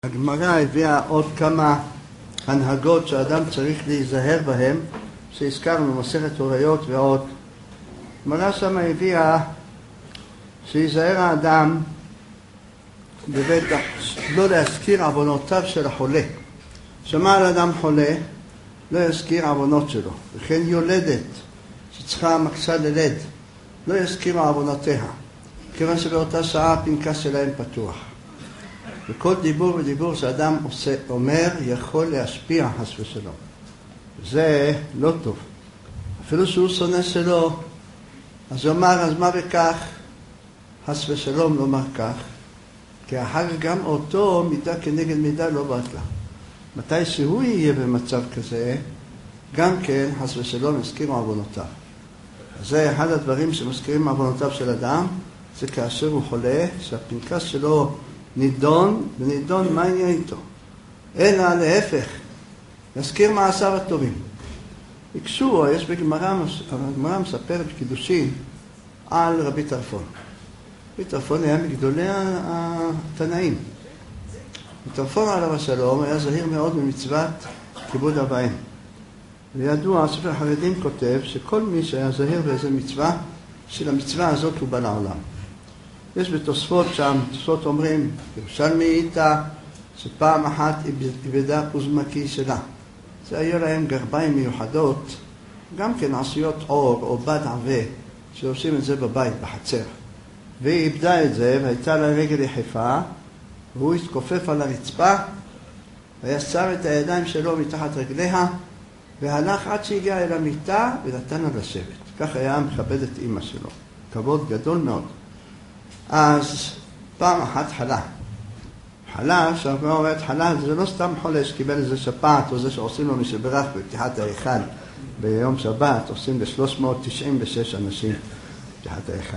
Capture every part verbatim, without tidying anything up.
הגמרא הביאה עוד כמה הנהגות שאדם צריך להיזהר בהם, שהזכרנו במסכת הוריות ועוד. הגמרא שם הביאה שיזהר האדם בבית, לא להזכיר עוונותיו של החולה. שמע על אדם חולה, לא יזכיר עוונות שלו. וכן יולדת שצריכה מקשה ללד, לא יזכיר עוונותיה, כיוון שבאותה שעה הפנקס שלהם פתוח. וכל דיבור ודיבור שאדם עושה, אומר יכול להשפיע חס ושלום. זה לא טוב. אפילו שהוא שונא שלו, אז הוא אמר, אז מה בכך? חס ושלום לא אומר כך. כי אחר גם אותו מידה כנגד מידה לא באת לה. מתי שהוא יהיה במצב כזה, גם כן חס ושלום יזכירו עוונותיו. זה אחד הדברים שמזכירים עוונותיו של אדם, זה כאשר הוא חולה, שהפנקס שלו נידון, ונידון מה יהיה איתו. אלא להפך, יזכיר מעשיו הטובים. יקשו, יש בגמרא, הגמרא מספרת בקידושין על רבי טרפון. רבי טרפון היה מגדולי התנאים. רבי טרפון עליו השלום היה זהיר מאוד במצוות כיבוד אב ואם. וידוע, ספר החרדים כותב שכל מי שהיה זהיר באיזה מצווה, של המצווה הזאת הוא בא לעולם. יש בתוספות שם, תוספות אומרים, ירושלמי איתה, שפעם אחת איבדה פוזמקי שלה. זה היו להם גרביים מיוחדות, גם כן עשויות אור או בד עבה, שעושים את זה בבית, בחצר. והיא איבדה את זה, והייתה לה רגל יחפה, והוא התכופף על הרצפה, והיה שם את הידיים שלו מתחת רגליה, והלך עד שהגיע אל המיטה ונתן לה לשבת. כך היה מכבד את אמא שלו. כבוד גדול מאוד. אז פעם אחת חלה. חלה, שהגמרא אומרת חלה, זה לא סתם חולה שקיבל איזה שפעת, או זה שעושים לו משברך בפתיחת ההיכל ביום שבת, עושים ל-שלוש מאות תשעים ושש אנשים בפתיחת ההיכל.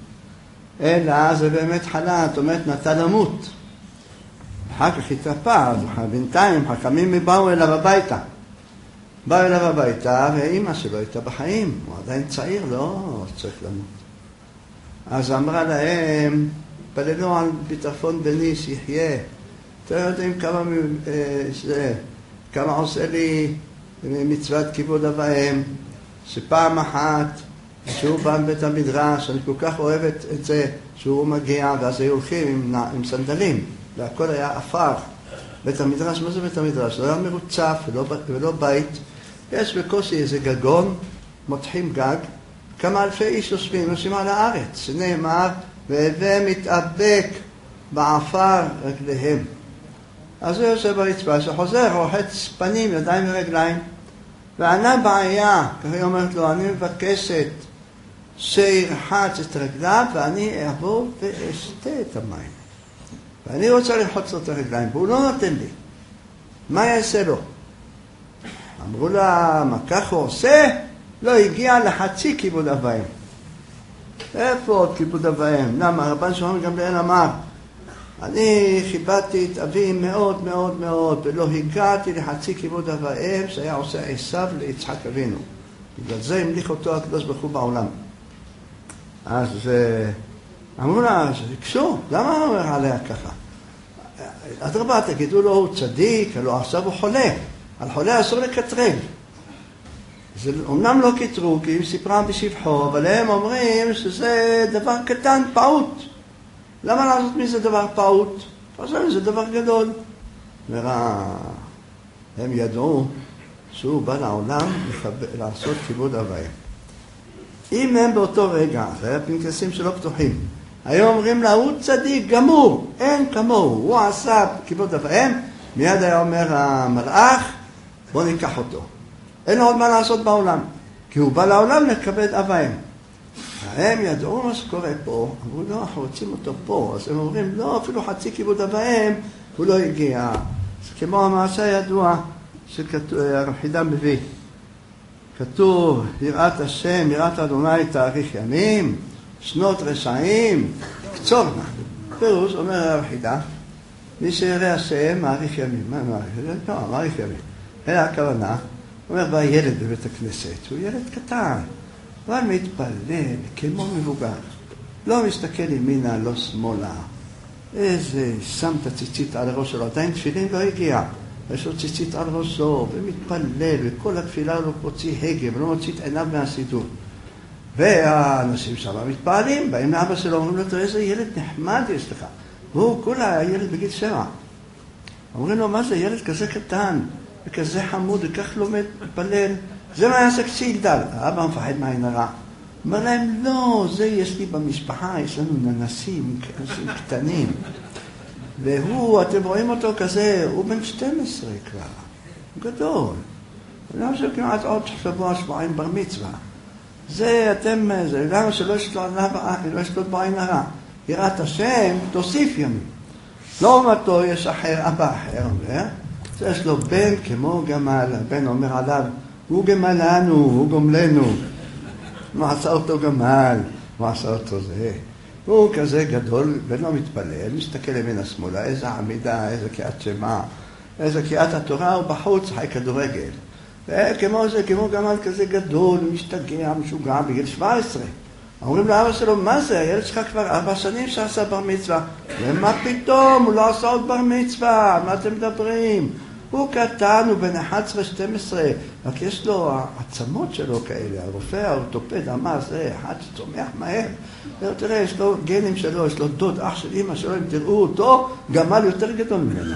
אלא זה באמת חלה, זאת אומרת נטה למות. אחר כך התרפא, בינתיים חכמים באו אליו הביתה. באו אליו הביתה, והאימא שלו הייתה בחיים, הוא עדיין צעיר, לא צריך למות. אז אמרה להם, פללו על ביטחון בני שיחיה. אתם יודעים כמה, שזה, כמה עושה לי מצוות כיבוד אב ואם, שפעם אחת, שהוא בא מבית המדרש, אני כל כך אוהבת את זה, שהוא מגיע, ואז היו הולכים עם, עם סנדלים, והכל היה אפר. בית המדרש, מה זה בית המדרש? לא היה מרוצף ולא, ולא בית. יש בקושי איזה גגון, מותחים גג, כמה אלפי איש יושבים, יושבים על הארץ, שנאמר, והווה מתאבק בעפר רגליהם. אז הוא יושב ברצפה, שחוזר, רוחץ פנים, ידיים ורגליים, וענה בעיה, ככה היא אומרת לו, אני מבקשת שירחץ את רגליו, ואני אעבור ואשתה את המים. ואני רוצה לרחוץ לו את הרגליים, והוא לא נותן לי. מה יעשה לו? אמרו לה, מה כך הוא עושה? לא הגיע לחצי כיבוד אב ואם. איפה עוד כיבוד אב ואם? למה? רבן שמעון גמליאל אמר, אני כיבדתי את אבי מאוד מאוד מאוד, ולא הגעתי לחצי כיבוד אב ואם שהיה עושה עשיו ליצחק אבינו. בגלל זה המליך אותו הקדוש ברוך הוא בעולם. אז אמרו לה, קשו, למה הוא אומר עליה ככה? אדרבה, תגידו לו, הוא צדיק, הלוא עכשיו הוא חולה. על חולה אסור לקטרג. זה אומנם לא קיטרו, כי היא סיפרה בשבחו, אבל הם אומרים שזה דבר קטן, פעוט. למה לעשות מזה דבר פעוט? חושב, זה דבר גדול. וראה, הם ידעו שהוא בא לעולם לעשות כיבוד אב ואם. אם הם באותו רגע, זה היה פנקסים שלא פתוחים, היו אומרים לה, הוא צדיק גמור, אין כמוהו, הוא עשה כיבוד אב ואם, מיד היה אומר המלאך, בוא ניקח אותו. אין לו עוד מה לעשות בעולם, כי הוא בא לעולם לכבד אב ואם. הם ידעו מה שקורה פה, אמרו, לא, אנחנו רוצים אותו פה. אז הם אומרים, לא, אפילו חצי כיבוד אב ואם, הוא לא הגיע. זה כמו המעשה הידוע שהרב חידה מביא. כתוב, יראת השם, יראת אדוני תאריך ימים, שנות רשעים, קצורנה. פירוש, אומר הרב חידה, מי שירא השם, מאריך ימים. מה מאריך ימים? לא, מאריך ימים. אלא הכוונה, אומר, בא ילד בבית הכנסת, הוא ילד קטן, אבל מתפלל כמו מבוגר. לא מסתכל ימינה, לא שמאלה. איזה, שם את הציצית על הראש שלו, עדיין תפילין לא הגיע. יש לו ציצית על ראשו, ומתפלל, וכל התפילה לא מוציא הגה, ולא מוציא את עיניו מהסידור. והאנשים שם מתפעלים, באים לאבא שלו, אומרים לו, תראה איזה ילד נחמד יש לך. והוא כולה היה ילד בגיל שבע. אומרים לו, מה זה ילד כזה קטן, וכזה חמוד, וכך לומד, מתפלל. זה מה יעשה כשיגדל. האבא מפחד מהעין הרע. אומר להם, לא, זה יש לי במשפחה, יש לנו ננסים, ננסים קטנים. והוא, אתם רואים אותו כזה, הוא בן שתים עשרה כבר, הוא גדול. למה שכמעט עוד שבוע, שבועיים בר מצווה. זה, אתם, זה, למה שלא יש לו ענבה, לא יש לו בעין הרע. יראת השם, תוסיף ימים. לא אומתו, יש אחר, אבא אחר, אומר, יש לו בן כמו גמל, הבן אומר עליו, הוא גמלנו, הוא גומלנו. הוא עשה אותו גמל, הוא עשה אותו זה. הוא כזה גדול, ולא מתפלל, מסתכל לבין השמאלה, איזה עמידה, איזה קיאת שמה, איזה קיאת התורה, הוא בחוץ, חי כדורגל. וכמו זה, כמו גמל כזה גדול, משתגע, משוגע, בגיל שבע עשרה. אומרים לאבא שלו, מה זה? הילד שלך כבר ארבע שנים שעשה בר מצווה. ומה פתאום? הוא לא עשה עוד בר מצווה, מה אתם מדברים? הוא קטן, הוא בן אחת עשרה שתים עשרה, רק יש לו, העצמות שלו כאלה, הרופא, האורתופד, אמר, זה אחד שצומח מהר. תראה, יש לו גנים שלו, יש לו דוד, אח של אמא שלו, אם תראו אותו, גמל יותר גדול ממנו.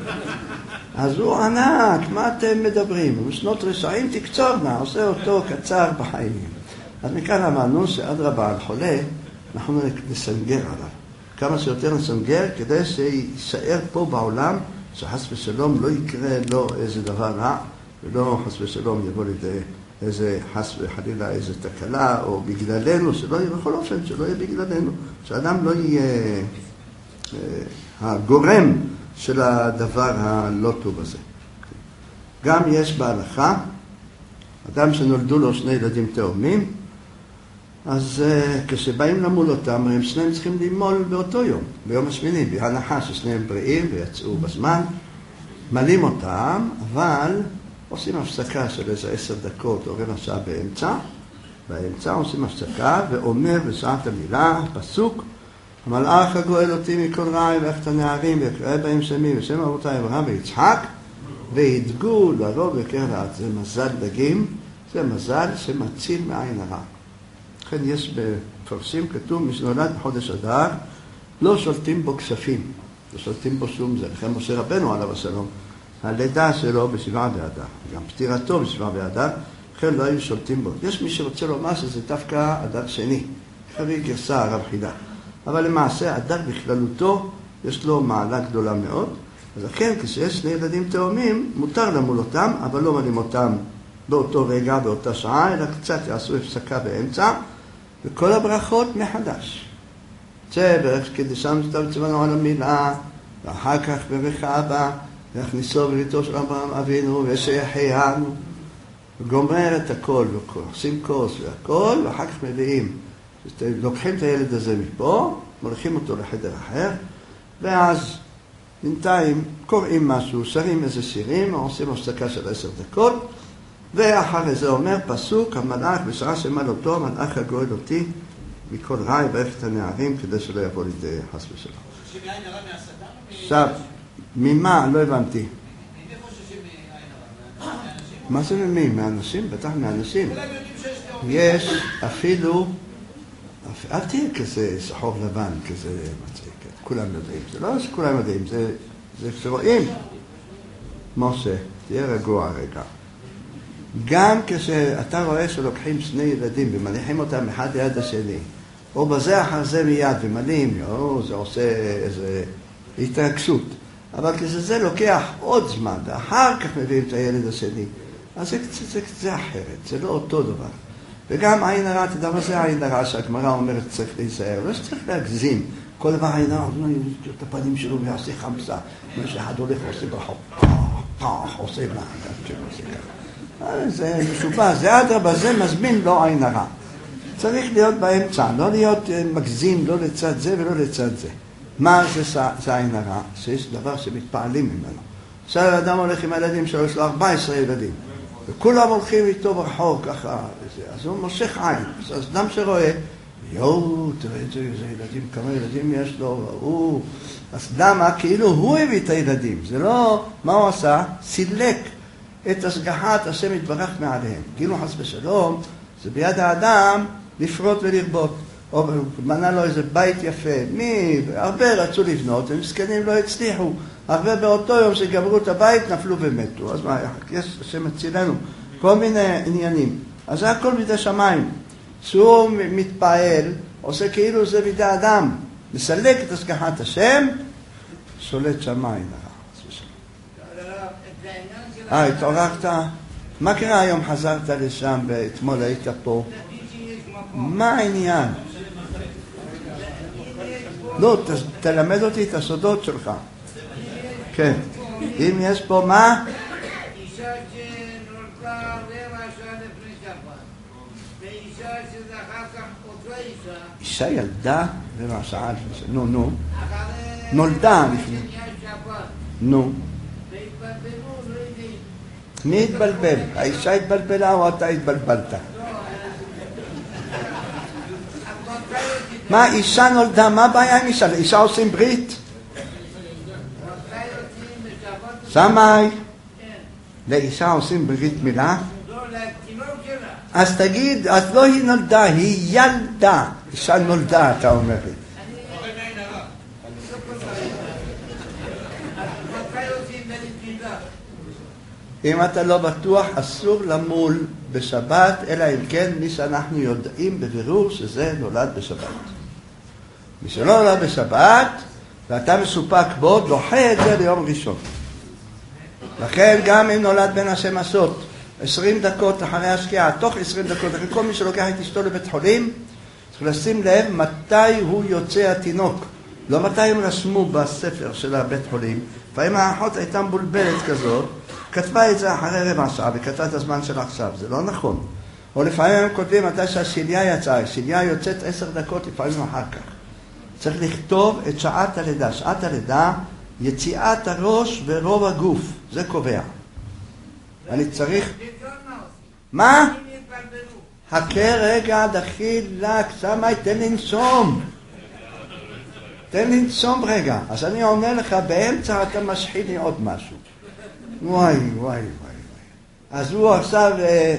אז הוא ענק, מה אתם מדברים? בשנות רשעים תקצורנה, עושה אותו קצר בחיים. אז מכאן אמרנו שאדרבה על חולה, אנחנו נסנגר עליו. כמה שיותר נסנגר, כדי שישאר פה בעולם, שחס ושלום לא יקרה לו איזה דבר רע, ולא חס ושלום יבוא לידי איזה חס וחלילה איזה תקלה, או בגללנו, שלא יהיה בכל אופן, שלא יהיה בגללנו, שאדם לא יהיה אה, הגורם של הדבר הלא טוב הזה. גם יש בהלכה, אדם שנולדו לו שני ילדים תאומים, אז uh, כשבאים למול אותם, הם שניהם צריכים למול באותו יום, ביום השמיני, בהנחה ששניהם בריאים ויצאו בזמן, מלאים אותם, אבל עושים הפסקה של איזה עשר דקות או רבע שעה באמצע, באמצע עושים הפסקה ואומר בשעת המילה, פסוק, המלאך הגואל אותי מכל רעי ואיך את הנערים ויקרא בהם שמי ושם אבותיי אברהם ויצחק, וידגו לרוב וקרא לעד. זה מזל דגים, זה מזל שמציל מעין הרע. לכן יש בפרסים כתוב, מי שנולד בחודש אדר, לא שולטים בו כספים, לא שולטים בו שום זה. לכן משה רבנו עליו השלום, הלידה שלו בשבעה באדר, גם פטירתו בשבעה באדר, לכן לא היו שולטים בו. יש מי שרוצה לומר שזה דווקא אדר שני, חרי גרסה הרב חידה. אבל למעשה, אדר בכללותו, יש לו מעלה גדולה מאוד. אז לכן, כשיש שני ילדים תאומים, מותר למול אותם, אבל לא מלים אותם באותו רגע, באותה שעה, אלא קצת יעשו הפסקה באמצע, וכל הברכות מחדש. זה ברך קדישם שתבצבנו על המילה, ואחר כך ברך אבא, והכניסו בביתו של אברהם אבינו, ושיחיינו, וגומר את הכל, ועושים כוס והכל, ואחר כך מביאים. לוקחים את הילד הזה מפה, מולכים אותו לחדר אחר, ואז בינתיים קוראים משהו, שרים איזה שירים, או עושים הפסקה של עשר דקות, ואחר זה אומר פסוק, המלאך בשעה שמל אותו, המלאך הגואל אותי מכל רע יברך את הנערים כדי שלא יבוא לידי חס ושלום. חוששים מעין הרע מהשטן? עכשיו, ממה? לא הבנתי. מי חוששים מעין הרע? מה זה ממי? מהאנשים? בטח מהאנשים. יש אפילו, אל תהיה כזה שחור לבן, כזה מצחיק, כולם יודעים. זה לא שכולם יודעים, זה שרואים. משה, תהיה רגוע רגע. גם כשאתה רואה שלוקחים שני ילדים ומניחים אותם אחד ליד השני, או בזה אחר זה מיד ומלאים, או, זה עושה איזו התרגשות. אבל כשזה לוקח עוד זמן, ואחר כך מביאים את הילד השני, אז זה, זה, זה, זה אחרת, זה לא אותו דבר. וגם עין הרע, אתה יודע מה זה עין הרע שהגמרא אומרת צריך להיזהר, לא שצריך להגזים. כל דבר עין הרע, לא יוצא את הפנים שלו ויעשה חמסה. מה שאחד הולך ועושה ברחוב, פח, עושה מה, עושה ככה. זה משובע, זה אדרבה, זה מזמין לא עין הרע. צריך להיות באמצע, לא להיות מגזים, לא לצד זה ולא לצד זה. מה זה, זה עין הרע? שיש דבר שמתפעלים ממנו. עכשיו האדם הולך עם הילדים שלו, יש לו ארבע עשרה ילדים. וכולם הולכים איתו ברחוב ככה, אז הוא מושך עין. אז אדם שרואה, יואו, תראה את זה, איזה ילדים, כמה ילדים יש לו, הוא... אז למה? כאילו הוא הביא את הילדים. זה לא... מה הוא עשה? סילק את השגחת השם יתברך מעליהם. כאילו חס ושלום, זה ביד האדם לפרוט ולרבות. או מנה לו איזה בית יפה. מי? הרבה רצו לבנות, ומסכנים לא הצליחו. הרבה באותו יום שגמרו את הבית נפלו ומתו. אז מה, יש השם מצילנו. כל מיני עניינים. אז זה הכל בידי שמיים. שהוא מתפעל, עושה כאילו זה בידי אדם. מסלק את השגחת השם, שולט שמיים. אה, התעוררת? מה קרה היום? חזרת לשם ואתמול היית פה? מה העניין? לא, תלמד אותי את הסודות שלך. כן. אם יש פה מה? אישה שנולדה רבע שעה לפני שבת, ואישה שזה אחר כך אותה אישה. אישה ילדה רבע שעה לפני שבת. נו, נו. נולדה לפני. נו. והתבלבלו, לא יודעים. מי התבלבל? האישה התבלבלה או אתה התבלבלת? מה, אישה נולדה? מה הבעיה עם אישה? אישה עושים ברית? שמאי? לאישה עושים ברית מילה? לא, לתינוק שלה. אז תגיד, אז לא היא נולדה, היא ילדה. אישה נולדה, אתה אומר לי. אם אתה לא בטוח, אסור למול בשבת, אלא אם כן מי שאנחנו יודעים בבירור שזה נולד בשבת. מי שלא נולד בשבת, ואתה מסופק בו, דוחה את זה ליום ראשון. לכן גם אם נולד בן השם עשות, עשרים דקות אחרי השקיעה, תוך עשרים דקות, אחרי כל מי שלוקח את אשתו לבית חולים, צריך לשים לב מתי הוא יוצא התינוק. לא מתי הם רשמו בספר של הבית חולים. לפעמים האחות הייתה מבולבלת כזאת, כתבה את זה אחרי רבע שעה וכתבה את הזמן של עכשיו, זה לא נכון. או לפעמים הם כותבים מתי שהשיליה יצאה, השיליה יוצאת עשר דקות לפעמים אחר כך. צריך לכתוב את שעת הלידה. שעת הלידה, יציאת הראש ורוב הגוף, זה קובע. אני צריך... מה? חכה רגע, דחילק, סמי, תן לנשום. תן לנשום רגע. אז אני אומר לך, באמצע אתה משחיל לי עוד משהו. וואי, וואי, וואי. אז הוא עכשיו,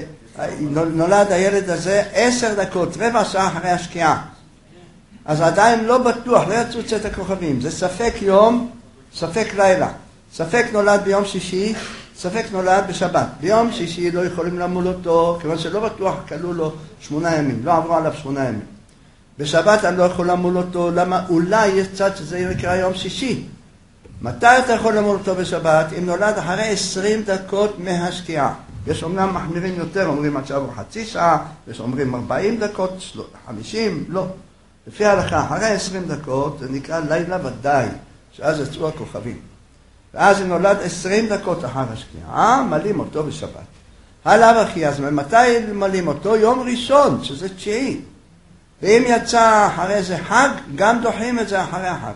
נולד הילד הזה עשר דקות, רבע שעה אחרי השקיעה. אז עדיין לא בטוח, לא יצאו צאת הכוכבים. זה ספק יום, ספק לילה. ספק נולד ביום שישי, ספק נולד בשבת. ביום שישי לא יכולים למול אותו, כיוון שלא בטוח קלו לו שמונה ימים, לא עברו עליו שמונה ימים. בשבת אני לא יכול למול אותו, למה? אולי יש צד שזה יקרה יום שישי. מתי אתה יכול למול אותו בשבת? אם נולד אחרי עשרים דקות מהשקיעה. יש אומנם מחמירים יותר, אומרים עד שעבור חצי שעה, יש אומרים ארבעים דקות, חמישים, לא. לפי ההלכה, אחרי עשרים דקות, זה נקרא לילה ודאי, שאז יצאו הכוכבים. ואז אם נולד עשרים דקות אחר השקיעה, מלים אותו בשבת. הלאה וכי, אז מתי מלים אותו? יום ראשון, שזה תשיעי. ואם יצא אחרי זה חג, גם דוחים את זה אחרי החג.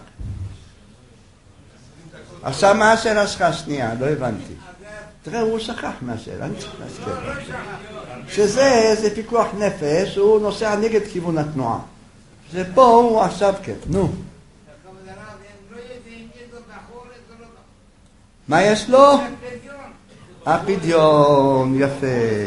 עכשיו מה השאלה שלך השנייה? לא הבנתי. תראה, הוא שכח מהשאלה, אני צריך להזכיר. שזה, זה פיקוח נפש, הוא נוסע נגד כיוון התנועה. זה פה הוא עכשיו כן, נו. מה יש לו? הפדיון, יפה.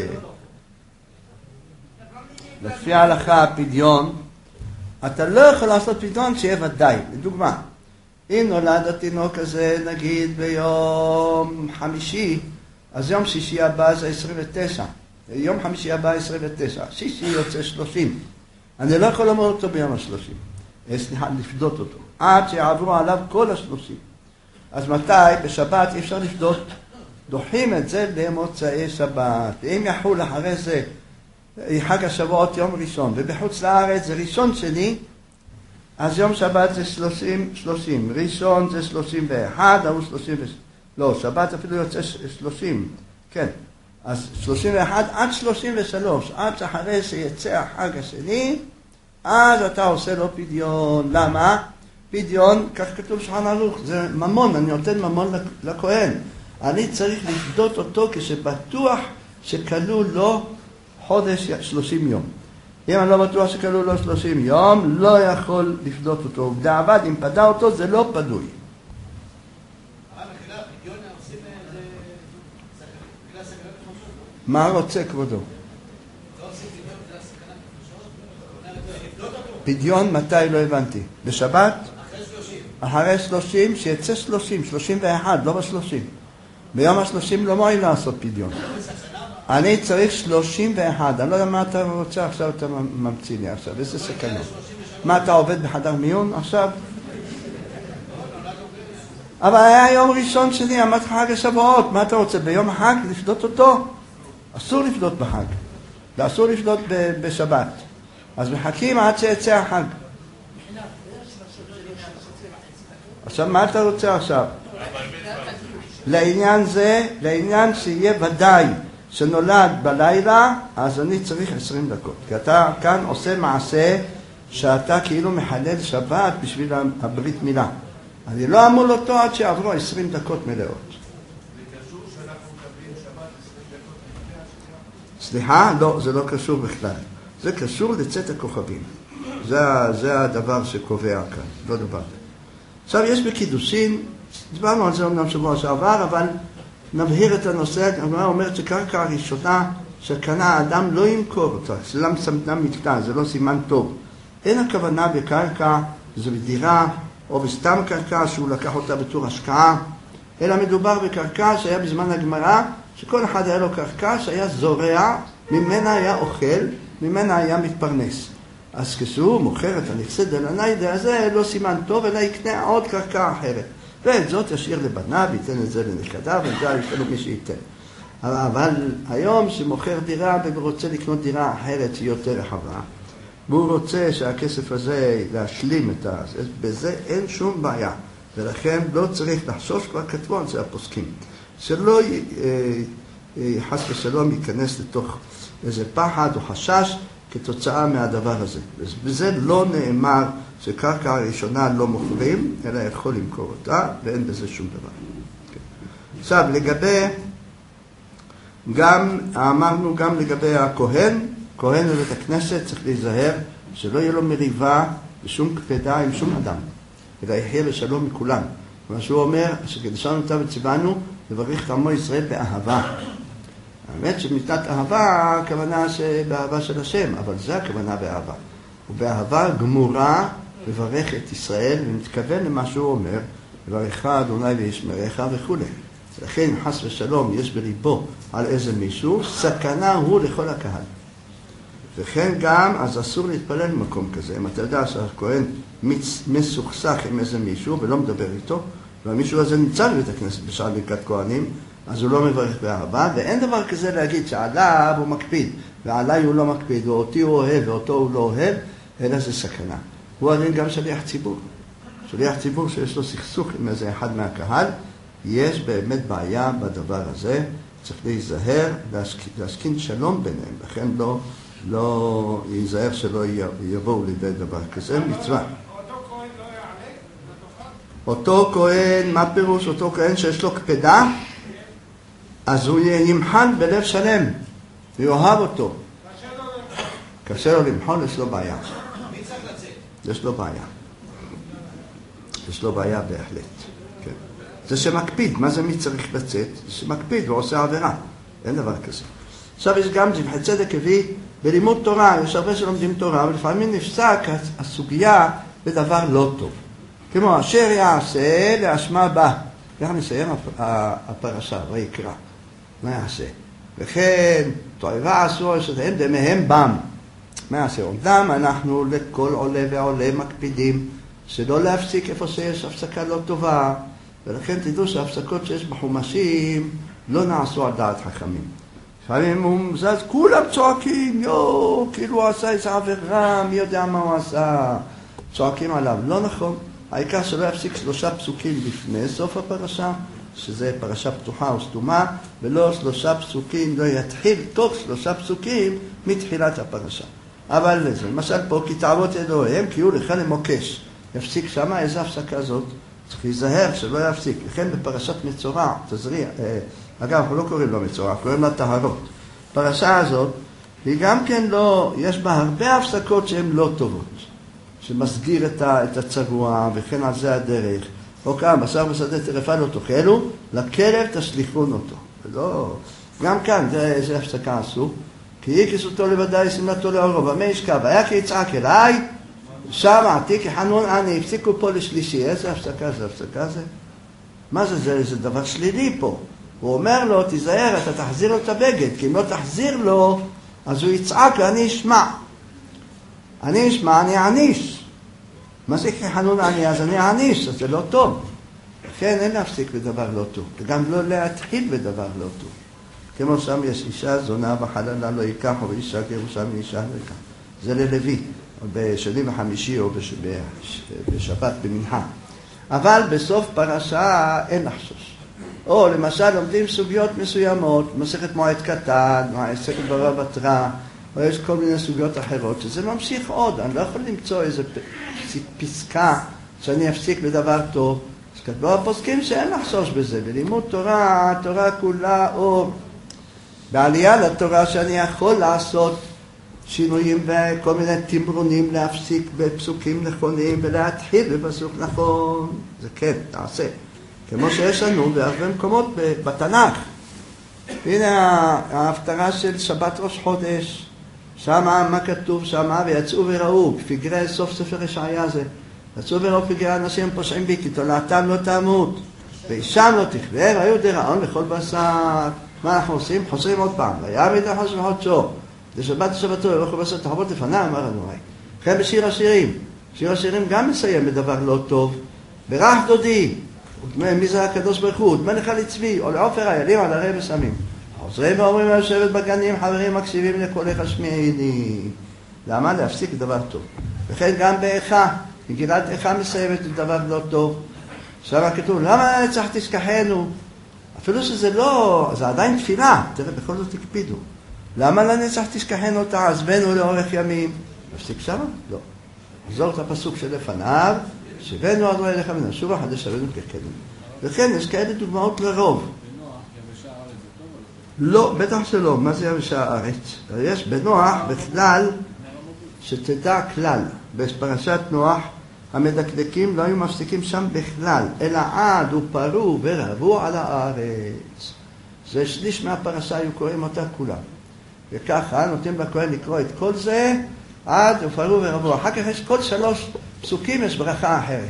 לפי ההלכה הפדיון, אתה לא יכול לעשות פדיון שיהיה ודאי. לדוגמה, אם נולד התינוק הזה נגיד ביום חמישי, אז יום שישי הבא זה עשרים ותשע. יום חמישי הבא עשרים ותשע. שישי יוצא שלושים. אני לא יכול לומר אותו ביום השלושים. סליחה, לפדות אותו. עד שיעברו עליו כל השלושים. אז מתי? בשבת אי אפשר לפדות. דוחים את זה למוצאי שבת. אם יחול אחרי זה חג השבועות יום ראשון, ובחוץ לארץ זה ראשון שני, אז יום שבת זה שלושים, שלושים. ראשון זה שלושים ואחת, ההוא שלושים ושלושים. לא, שבת אפילו יוצא שלושים. כן. אז שלושים ואחת עד שלושים ושלוש, עד שאחרי שיצא החג השני, אז אתה עושה לו פדיון. למה? פדיון, כך כתוב שולחן ערוך, זה ממון, אני נותן ממון לכהן. אני צריך לפדות אותו כשבטוח שכלו לו חודש שלושים יום. אם אני לא בטוח שכלו לו שלושים יום, לא יכול לפדות אותו. בדיעבד, אם פדה אותו, זה לא פדוי. מה רוצה כבודו? פדיון מתי לא הבנתי? בשבת? אחרי שלושים, שיצא שלושים, שלושים ואחת, לא בשלושים. ביום השלושים לא מועיל לעשות פדיון. אני צריך שלושים ואחת, אני לא יודע מה אתה רוצה עכשיו, אתה ממציא לי עכשיו, איזה סכנה. מה, אתה עובד בחדר מיון עכשיו? אבל היה יום ראשון שלי, אמרתי חג השבועות, מה אתה רוצה? ביום החג לפדות אותו? אסור לפדות בחג, ואסור לפדות בשבת. אז מחכים עד שיצא החג. עכשיו, מה אתה רוצה עכשיו? לעניין זה, לעניין שיהיה ודאי שנולד בלילה, אז אני צריך עשרים דקות. כי אתה כאן עושה מעשה שאתה כאילו מחלל שבת בשביל הברית מילה. אני לא אמור אותו עד שעברו עשרים דקות מלאות. זה קשור שאנחנו מקבלים שבת עשרים דקות לפני השקיעה? סליחה? לא, זה לא קשור בכלל. זה קשור לצאת הכוכבים. זה, זה הדבר שקובע כאן, לא דבר. עכשיו יש בקידושין, דיברנו על זה אומנם שבוע שעבר, אבל נבהיר את הנושא. הגמרא אומרת שקרקע הראשונה שקנה האדם לא ימכור אותה, סלם סמנה מקטע, זה לא סימן טוב. אין הכוונה בקרקע, זה בדירה, או בסתם קרקע שהוא לקח אותה בתור השקעה, אלא מדובר בקרקע שהיה בזמן הגמרא, שכל אחד היה לו קרקע שהיה זורע, ממנה היה אוכל, ממנה היה מתפרנס. אז כשהוא מוכר את הנכסי דלניידה הזה, לא סימן טוב, אלא יקנה עוד קרקע אחרת. ואת זאת ישאיר לבניו, ייתן את זה לנכדיו, ואת זה ייתן לו מי שייתן. אבל היום שמוכר דירה ורוצה לקנות דירה אחרת שהיא יותר רחבה, והוא רוצה שהכסף הזה להשלים את זה, בזה אין שום בעיה. ולכן לא צריך לחשוש, כבר כתבו על זה הפוסקים. שלא חס ושלום ייכנס לתוך איזה פחד או חשש כתוצאה מהדבר הזה. וזה לא נאמר שקרקע הראשונה לא מוכרים, אלא יכול למכור אותה, ואין בזה שום דבר. עכשיו, לגבי, גם, אמרנו גם לגבי הכהן, כהן בבית הכנסת צריך להיזהר שלא יהיה לו מריבה ושום קפדה עם שום אדם, אלא יחיה בשלום מכולם. מה שהוא אומר, שקידשנו אותה וציוונו, לברך עמו ישראל באהבה. האמת שמיתת אהבה, הכוונה שבאהבה של השם, אבל זה הכוונה באהבה. ובאהבה גמורה לברך את ישראל, ומתכוון למה שהוא אומר, לברך אדוני וישמרך וכו'. לכן חס ושלום יש בליבו על איזה מישהו, סכנה הוא לכל הקהל. וכן גם, אז אסור להתפלל במקום כזה. אם אתה יודע שהכהן מסוכסך עם איזה מישהו ולא מדבר איתו, והמישהו הזה נמצא בבית הכנסת בשעה ברכת כהנים, אז הוא לא מברך באהבה, ואין דבר כזה להגיד שעליו הוא מקפיד, ועליי הוא לא מקפיד, ואותי הוא אוהב, ואותו הוא לא אוהב, אלא זה סכנה. הוא עדיין גם שליח ציבור. שליח ציבור שיש לו סכסוך עם איזה אחד מהקהל, יש באמת בעיה בדבר הזה, צריך להיזהר, להשכין שלום ביניהם, לכן לא, לא ייזהר שלא יבואו לידי דבר כזה, מצווה. אותו כהן לא יעלה לתוכה? אותו כהן, מה פירוש אותו כהן שיש לו קפדה? אז הוא ימחל בלב שלם, ויאהב אותו. קשה לו למחול, יש לו בעיה. מי צריך לצאת? יש לו בעיה. יש לו בעיה בהחלט. כן. זה שמקפיד, מה זה מי צריך לצאת? זה שמקפיד ועושה עבירה. אין דבר כזה. עכשיו יש גם זבחי צדק הביא בלימוד תורה, יש הרבה שלומדים תורה, ולפעמים נפסק הסוגיה בדבר לא טוב. כמו אשר יעשה לאשמה בה. ככה נסיים הפרשה, ויקרא. מה יעשה? וכן, תועבה עשו שתהם דמיהם בם. מה יעשה? אומנם אנחנו לכל עולה ועולה מקפידים שלא להפסיק איפה שיש הפסקה לא טובה, ולכן תדעו שההפסקות שיש בחומשים לא נעשו על דעת חכמים. לפעמים הוא מזז, כולם צועקים, יו, כאילו הוא עשה איזה עבירה, מי יודע מה הוא עשה, צועקים עליו. לא נכון. העיקר שלא יפסיק שלושה פסוקים לפני סוף הפרשה, שזה פרשה פתוחה או סתומה, ולא שלושה פסוקים, לא יתחיל תוך שלושה פסוקים מתחילת הפרשה. אבל לזה, למשל פה, כי תעבוד אלוהים, כי הוא לך למוקש. יפסיק שמה, איזה הפסקה זאת? צריך להיזהר שלא יפסיק. לכן בפרשת מצורע, תזריע, אה, אגב, אנחנו לא קוראים לו מצורע, קוראים לה טהרות. פרשה הזאת, היא גם כן לא, יש בה הרבה הפסקות שהן לא טובות, שמסגיר את, ה, את הצבוע, וכן על זה הדרך. או כאן, בשר בשדה טרפה לא תאכלו, לכלב תשליכון אותו. ולא, גם כאן, זה איזה הפסקה עשו. כי היא כיסותו לבדי, שמלתו לאורו, במה ישכב, היה כי יצעק אליי, שמעתי, כי חנון אני, הפסיקו פה לשלישי. איזה הפסקה זה, הפסקה זה? מה זה, זה, זה דבר שלילי פה. הוא אומר לו, תיזהר, אתה תחזיר לו את הבגד, כי אם לא תחזיר לו, אז הוא יצעק, אני אשמע. אני אשמע, אני אעניש. מה זה כי חנון אני, אז אני אעניש, אז זה לא טוב. לכן אין להפסיק בדבר לא טוב, וגם לא להתחיל בדבר לא טוב. כמו שם יש אישה זונה בחללה לא ייקח, או אישה גירושה מאישה לא ייקח. זה ללוי, או בשני וחמישי, או בש... בשבת במנחה. אבל בסוף פרשה אין לחשוש. או למשל לומדים סוגיות מסוימות, מסכת מועד קטן, מסכת בבא בתרא, או יש כל מיני סוגיות אחרות, שזה ממשיך עוד. אני לא יכול למצוא איזו פסקה שאני אפסיק בדבר טוב. אז כתבו הפוסקים שאין לחשוש בזה. בלימוד תורה, התורה כולה אור. בעלייה לתורה שאני יכול לעשות שינויים וכל מיני תמרונים להפסיק בפסוקים נכונים ולהתחיל בפסוק נכון. זה כן, תעשה. כמו שיש לנו בהרבה מקומות בתנ"ך. הנה ההפטרה של שבת ראש חודש. שמה, מה כתוב שמה? ויצאו וראו, כפגרי סוף ספר ישעיה זה. יצאו וראו כפגרי אנשים פושעים בי, כי תולעתם לא תמות. ואישם לא תכווה, והיו דיראון לכל בשר. מה אנחנו עושים? חוזרים עוד פעם. ויעמיד לחוש וחודשו. לשבת לשבתו, ירוחו בשר תחבות לפניו, אמר לנו. אחרי בשיר השירים. שיר השירים גם מסיים בדבר לא טוב. ברך דודי. מי זה הקדוש ברוך הוא? דמה לך לצבי, או לעופר איילים על הרי ושמים. חוזרים ואומרים לשבת בגנים, חברים מקשיבים לקולך שמעיני. למה? להפסיק דבר טוב. וכן גם באיכה, מגילת איכה מסיימת לדבר לא טוב. עכשיו כתוב, למה צריך תשכחנו? אפילו שזה לא, זה עדיין תפילה, תראה, בכל זאת תקפידו. למה לנצח תשכחנו תעזבנו לאורך ימים? להפסיק שם? לא. נזור את הפסוק שלפניו, שבנו עדו אליך מן השורה, חדש שבנו ככלים. וכן, יש כאלה דוגמאות לרוב. לא, בטח שלא. מה זה יבשה הארץ? יש בנוח בכלל, שתדע כלל, בפרשת נוח, המדקדקים לא היו מפסיקים שם בכלל, אלא עד ופרו ורבו על הארץ. זה שליש מהפרשה, היו קוראים אותה כולם. וככה נותנים לכהן לקרוא את כל זה, עד ופרו ורבו. אחר כך יש כל שלוש פסוקים, יש ברכה אחרת.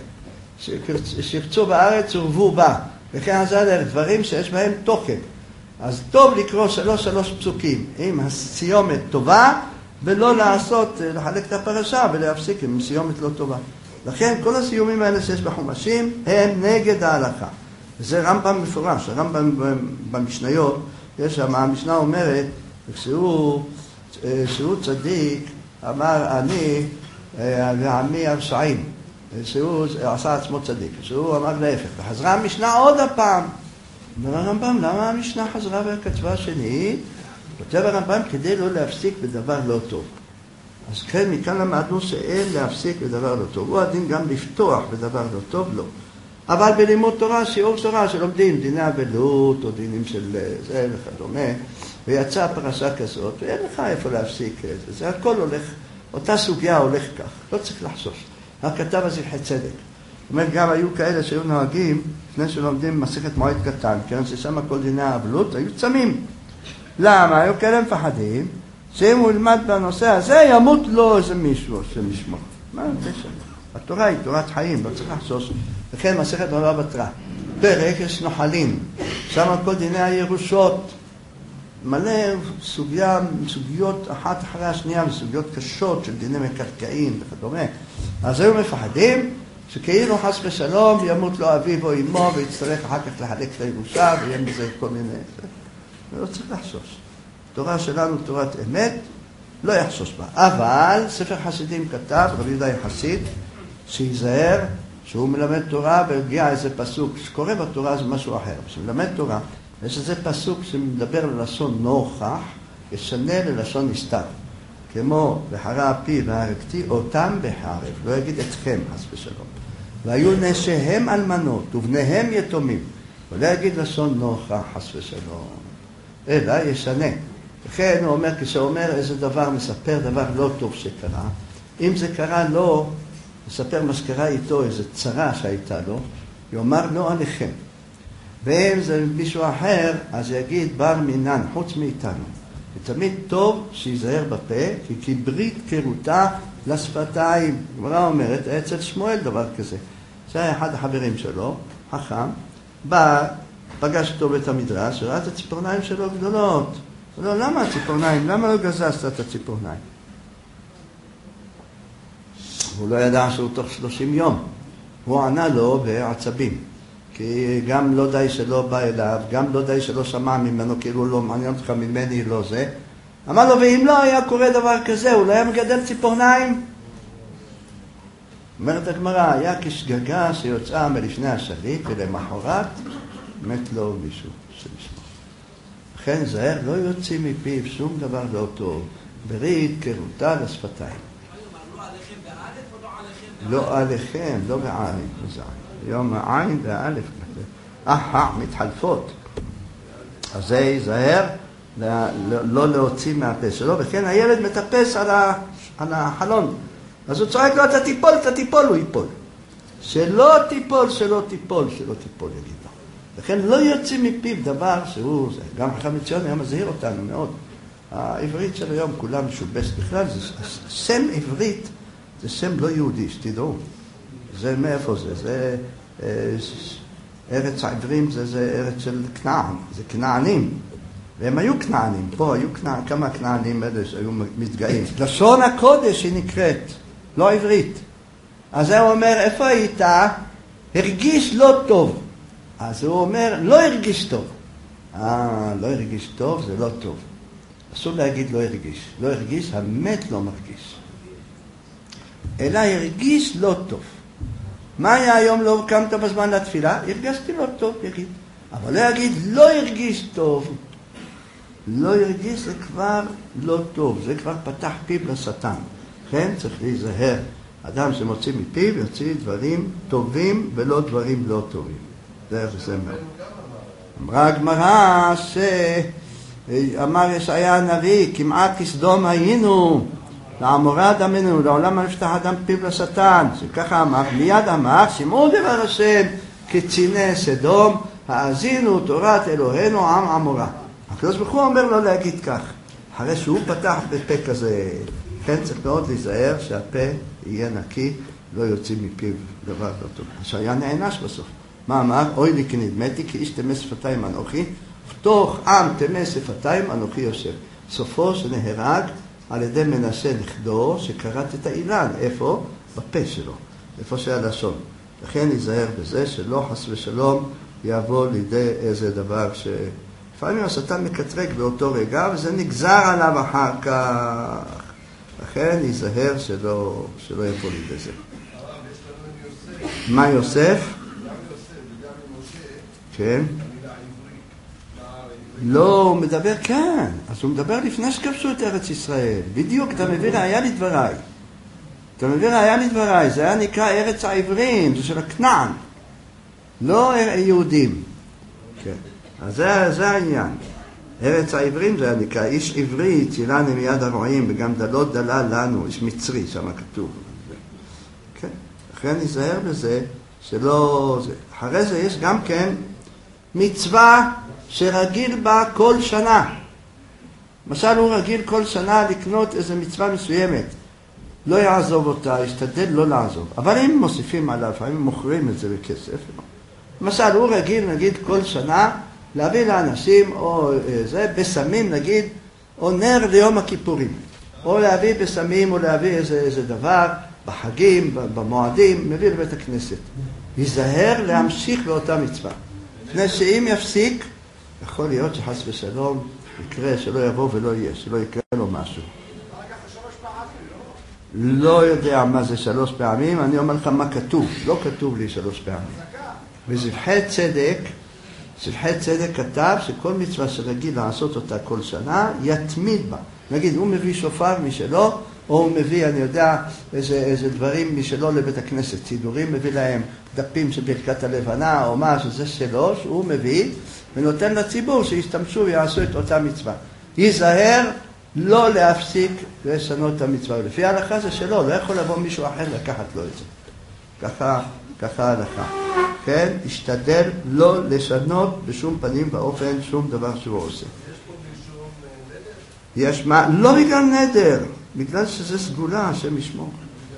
שירצו בארץ ורבו בה. וכן זה על דברים שיש בהם תוכן. אז טוב לקרוא שלוש שלוש פסוקים עם הסיומת טובה, ולא לעשות, לחלק את הפרשה ולהפסיק עם סיומת לא טובה. לכן כל הסיומים האלה שיש בחומשים הם נגד ההלכה. וזה רמב"ם מפורש. הרמב"ם במשניות, יש שם, המשנה אומרת, כשהוא, שהוא צדיק, אמר אני ועמי הרשעים. שהוא עשה עצמו צדיק. שהוא אמר להפך. וחזרה המשנה עוד הפעם. אומר הרמב"ם, למה המשנה חזרה וכתבה שנית? כותב הרמב"ם כדי לא להפסיק בדבר לא טוב. אז כן, מכאן למדנו שאין להפסיק בדבר לא טוב. הוא הדין גם לפתוח בדבר לא טוב, לא. אבל בלימוד תורה, שיעור תורה שלומדים דיני אבלות או דינים של זה וכדומה, ויצאה פרשה כזאת, ואין לך איפה להפסיק את זה. זה הכל הולך, אותה סוגיה הולך כך. לא צריך לחשוש. הכתב הזה חצדק. זאת אומרת, גם היו כאלה שהיו נוהגים, לפני שלומדים מסכת מועד קטן, כיוון ששם כל דיני האבלות, היו צמים. למה? היו כאלה מפחדים, שאם הוא ילמד בנושא הזה, ימות לו איזה מישהו שמשמור. מה זה שם? התורה היא תורת חיים, לא צריך לחשוש. וכן מסכת בבא בתרא. פרק יש נוחלים, שם כל דיני הירושות, מלא סוגיה, סוגיות אחת אחרי השנייה, סוגיות קשות של דיני מקרקעין וכדומה. אז היו מפחדים שכאילו חס ושלום ימות לו אביו או אמו ויצטרך אחר כך להלק את הירושה ויהיה מזה כל מיני... לא צריך לחשוש. תורה שלנו תורת אמת, לא יחשוש בה. אבל ספר חסידים כתב, רבי יהודה יחסיד, שיזהר שהוא מלמד תורה והגיע איזה פסוק, שקורא בתורה זה משהו אחר. כשמלמד תורה, יש איזה פסוק שמדבר ללשון נוכח, ישנה ללשון נסתר. כמו בחרה אפי והרגתי אותם בחרב, לא יגיד אתכם חס ושלום. והיו נשיהם אלמנות ובניהם יתומים, ולא יגיד לשון נוכח חס ושלום. אלא ישנה. לכן הוא אומר, כשהוא אומר איזה דבר, מספר דבר לא טוב שקרה, אם זה קרה לו, מספר מה שקרה איתו, איזו צרה שהייתה לו, יאמר לא עליכם. ואם זה מישהו אחר, אז יגיד בר מינן, חוץ מאיתנו. ותמיד טוב שיזהר בפה, כי כברית קירותה לשפתיים. גמרא אומרת, אצל שמואל דבר כזה. זה היה אחד החברים שלו, חכם, בא, פגש אותו בית המדרש, וראה את הציפורניים שלו גדולות. הוא לא, למה הציפורניים? למה לא גזזת את הציפורניים? הוא לא ידע שהוא תוך שלושים יום. הוא ענה לו בעצבים. כי גם לא די שלא בא אליו, גם לא די שלא שמע ממנו, כאילו לא מעניין אותך ממני, לא זה. אמר לו, ואם לא היה קורה דבר כזה, הוא לא היה מגדל ציפורניים? אומרת הגמרא, היה כשגגה שיוצאה מלפני השליט, ולמחרת מת לו מישהו שמשמע. לכן זהר, לא יוצאים מפיו שום דבר לא טוב, ברית קירותה לשפתיים. לא עליכם באלף או לא עליכם באלף? לא עליכם, לא בעין. יום העין והאלף. אה, מתחלפות. אז זה ייזהר לא להוציא מהפה שלו, וכן הילד מטפס על החלון. אז הוא צועק לו, אתה תיפול, אתה תיפול, הוא ייפול. שלא תיפול, שלא תיפול, שלא תיפול, יגיד לו. לכן לא יוצאים מפיו דבר שהוא, גם חכם מציון היה מזהיר אותנו מאוד. העברית של היום כולם משובש בכלל, זה שם עברית, זה שם לא יהודי, שתדעו. זה מאיפה זה? זה ארץ העברים, זה, זה ארץ של כנען, זה כנענים. והם היו כנענים, פה היו כנע, כמה כנענים אלה שהיו מתגאים. לשון הקודש היא נקראת, לא עברית. אז הוא אומר, איפה היית? הרגיש לא טוב. אז הוא אומר, לא הרגיש טוב. אה, לא הרגיש טוב, זה לא טוב. אסור להגיד לא הרגיש. לא הרגיש, המת לא מרגיש. אלא הרגיש לא טוב. מה היה היום לא קמת בזמן לתפילה? הרגשתי לא טוב, יגיד. אבל לא יגיד, לא הרגיש טוב. לא הרגיש, זה כבר לא טוב. זה כבר פתח פיו לשטן. כן, צריך להיזהר. אדם שמוציא מפיו יוציא דברים טובים ולא דברים לא טובים. זה זה מאוד. אמרה הגמרא שאמר ישעיה הנביא, כמעט כסדום היינו, לעמורה דמנו, לעולם הנפתח אדם פיו לשטן. שככה אמר, מיד אמר, שמעו דבר השם כציני סדום, האזינו תורת אלוהינו עם עמורה. הקדוש ברוך הוא אומר לו להגיד כך, אחרי שהוא פתח בפה כזה, כן צריך מאוד להיזהר שהפה יהיה נקי, לא יוצאים מפיו דבר לא טוב. שהיה נענש בסוף. מה אמר? אוי לי כי נדמתי, כי איש תמס שפתיים אנוכי, ותוך עם תמס שפתיים אנוכי יושב. סופו שנהרג על ידי מנשה נכדו, שקראת את האילן. איפה? בפה שלו. איפה שהלשון. לכן ייזהר בזה שלא חס ושלום יבוא לידי איזה דבר ש... לפעמים השטן מקטרק באותו רגע, וזה נגזר עליו אחר כך. לכן ייזהר שלא, שלא יבוא לידי זה. מה יוסף? כן. לא, הוא מדבר כאן. אז הוא מדבר לפני שכבשו את ארץ ישראל. בדיוק, אתה מביא ראיה לדבריי. אתה מביא ראיה לדבריי. זה היה נקרא ארץ העברים, זה של הכנען. לא יהודים. כן. אז זה, זה העניין. ארץ העברים זה היה נקרא, איש עברי צילני מיד הרועים, וגם דלות דלה לנו, איש מצרי, שם כתוב. כן. לכן ניזהר בזה, שלא... זה. אחרי זה יש גם כן מצווה שרגיל בה כל שנה. למשל הוא רגיל כל שנה לקנות איזו מצווה מסוימת. לא יעזוב אותה, ישתדל לא לעזוב. אבל אם מוסיפים עליו, אם מוכרים את זה בכסף. למשל הוא רגיל, נגיד, כל שנה להביא לאנשים, או זה, בסמים, נגיד, או נר ליום הכיפורים. או להביא בסמים, או להביא איזה, איזה דבר, בחגים, במועדים, מביא לבית הכנסת. ייזהר להמשיך באותה מצווה. לפני שאם יפסיק, יכול להיות שחס ושלום יקרה, שלא יבוא ולא יהיה, שלא יקרה לו משהו. לא יודע מה זה שלוש פעמים, אני אומר לך מה כתוב, לא כתוב לי שלוש פעמים. בזבחי צדק, זבחי צדק כתב שכל מצווה שרגיל לעשות אותה כל שנה, יתמיד בה. נגיד, הוא מביא שופר משלו, או הוא מביא, אני יודע, איזה, איזה דברים משלו לבית הכנסת, סידורים מביא להם, דפים של ברכת הלבנה, או מה שזה שלו, שהוא מביא, ונותן לציבור שישתמשו ויעשו את אותה מצווה. ייזהר לא להפסיק לשנות את המצווה. לפי ההלכה זה שלו, לא יכול לבוא מישהו אחר לקחת לו את זה. ככה, ככה ההלכה. כן? השתדל לא לשנות בשום פנים ואופן שום דבר שהוא עושה. יש פה משום נדר? יש מה? לא בגלל נדר, בגלל שזה סגולה, השם ישמור.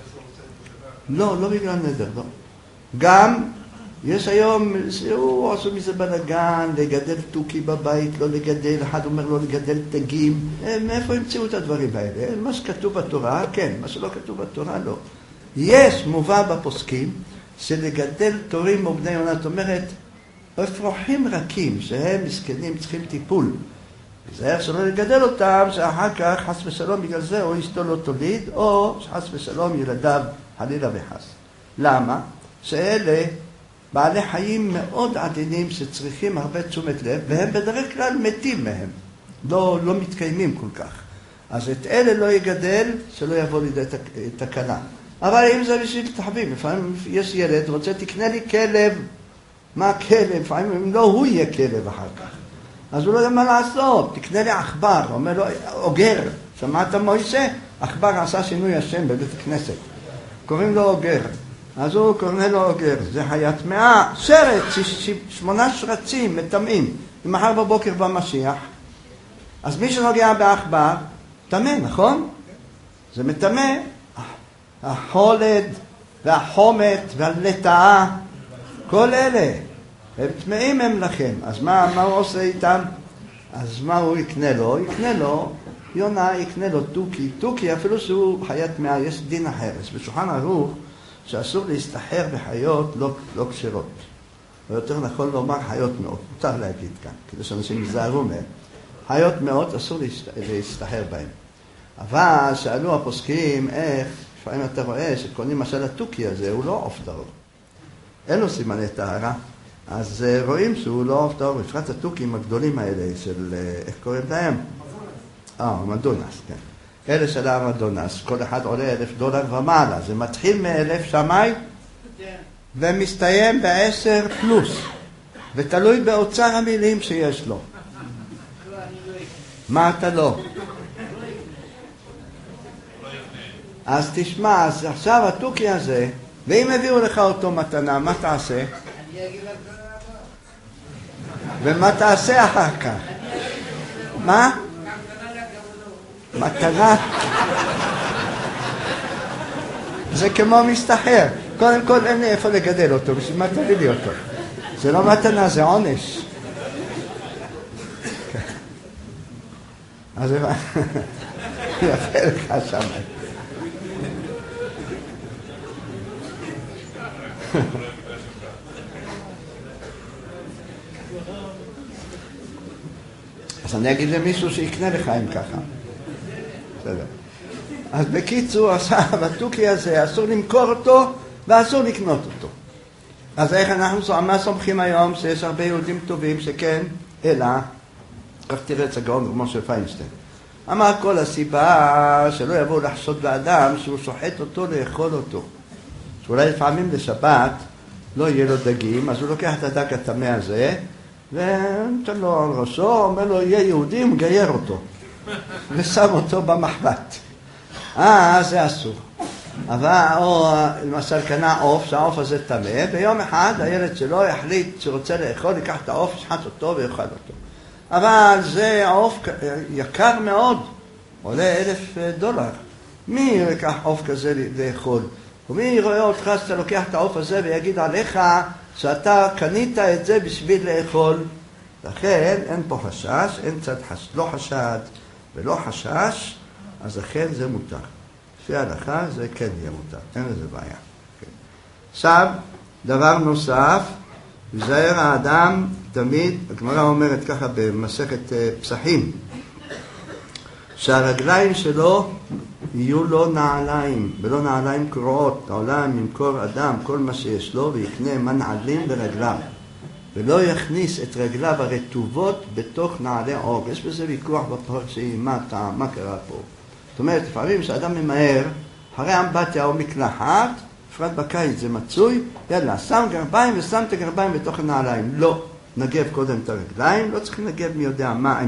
לא, לא בגלל נדר, לא. גם יש היום, הוא עשו מזה בלגן, לגדל תוכי בבית, לא לגדל, אחד אומר לא לגדל תגים. מאיפה המציאו את הדברים האלה? מה שכתוב בתורה, כן, מה שלא כתוב בתורה, לא. יש מובא בפוסקים שלגדל תורים ובני עונה, זאת אומרת, אפרוחים רכים, שהם מסכנים, צריכים טיפול. זה שלא לגדל אותם, שאחר כך חס ושלום בגלל זה, או אשתו לא תוליד, או חס ושלום ילדיו חלילה וחס. למה? שאלה בעלי חיים מאוד עדינים שצריכים הרבה תשומת לב, והם בדרך כלל מתים מהם, לא, לא מתקיימים כל כך. אז את אלה לא יגדל, שלא יבוא לידי תקנה. אבל אם זה בשביל תחביב, לפעמים יש ילד, רוצה תקנה לי כלב, מה כלב? לפעמים אם לא, הוא יהיה כלב אחר כך. אז הוא לא יודע מה לעשות, תקנה לי עכבר, אומר לו, אוגר, שמעת מוישה? עכבר עשה שינוי השם בבית הכנסת, קוראים לו אוגר. אז הוא קורא לו אוגר, זה חיית טמאה, שרת, שמונה שרצים, מטמאים. ומחר בבוקר במשיח, אז מי שנוגע בעכבר, טמא, נכון? זה מטמא. החולד והחומת והלטאה, כל אלה, הם טמאים הם לכם. אז מה, מה הוא עושה איתם? אז מה הוא יקנה לו? יקנה לו, יונה יקנה לו תוכי. תוכי, אפילו שהוא חיית טמאה, יש דין אחר. בשולחן ערוך, שאסור להסתחר בחיות לא, לא כשרות. או יותר נכון לומר חיות מאוד. מותר להגיד כאן, כדי שאנשים יזהרו מהם. חיות מאוד אסור להסתחר בהם. אבל שאלו הפוסקים איך, לפעמים אתה רואה שקונים משל התוכי הזה, הוא לא עוף טהור. אין לו סימני טהרה. אז רואים שהוא לא עוף טהור. בפרט התוכים הגדולים האלה של, איך קוראים להם? אה, מדונס, כן. אלה של המדונס, כל אחד עולה אלף דולר ומעלה. זה מתחיל מאלף שמאי ומסתיים בעשר פלוס. ותלוי באוצר המילים שיש לו. מה אתה לא? אז תשמע, אז עכשיו התוכי הזה, ואם הביאו לך אותו מתנה, מה תעשה? ומה תעשה אחר כך? מה? מתנה? זה כמו מסתחר. קודם כל אין לי איפה לגדל אותו, בשביל מה תביא לי אותו? זה לא מתנה, זה עונש. אז יפה לך שם. אז אני אגיד למישהו שיקנה לך אם ככה. בסדר. אז בקיצור, התוכי הזה אסור למכור אותו ואסור לקנות אותו. אז איך אנחנו מה סומכים היום שיש הרבה יהודים טובים שכן, אלא, כך תראה את הגאון משה פיינשטיין. אמר כל הסיבה שלא יבואו לחשוד באדם שהוא שוחט אותו לאכול אותו. שאולי לפעמים לשבת לא יהיה לו דגים, אז הוא לוקח את הדג הטמא הזה ונותן לו על ראשו, אומר לו יהיה יהודי, הוא מגייר אותו ושם אותו במחבת. אה, זה אסור. אבל, או למשל קנה עוף, שהעוף הזה טמא, ביום אחד הילד שלו יחליט שרוצה לאכול, ייקח את העוף, ישחט אותו ויאכל אותו. אבל זה עוף יקר מאוד, עולה אלף דולר. מי ייקח עוף כזה לאכול? ומי רואה אותך שאתה לוקח את העוף הזה ויגיד עליך שאתה קנית את זה בשביל לאכול? לכן אין פה חשש, אין צד חשש, לא חשד ולא חשש, אז לכן זה מותר. לפי ההלכה זה כן יהיה מותר, אין לזה בעיה. כן. עכשיו, דבר נוסף, וזהר האדם תמיד, הגמרא אומרת ככה במסכת פסחים, שהרגליים שלו יהיו לו נעליים, ולא נעליים קרועות. העולם ימכור אדם כל מה שיש לו ויקנה מנעלים ברגליו, ולא יכניס את רגליו הרטובות בתוך נעלי עוג. יש בזה ויכוח בפרשי, מה, מה קרה פה? זאת אומרת, לפעמים שאדם ממהר, אחרי אמבטיה או מקלחת, בפרט בקיץ זה מצוי, יאללה, שם גרביים ושם את הגרביים בתוך הנעליים. לא, נגב קודם את הרגליים, לא צריכים נגב מי יודע מה, עם,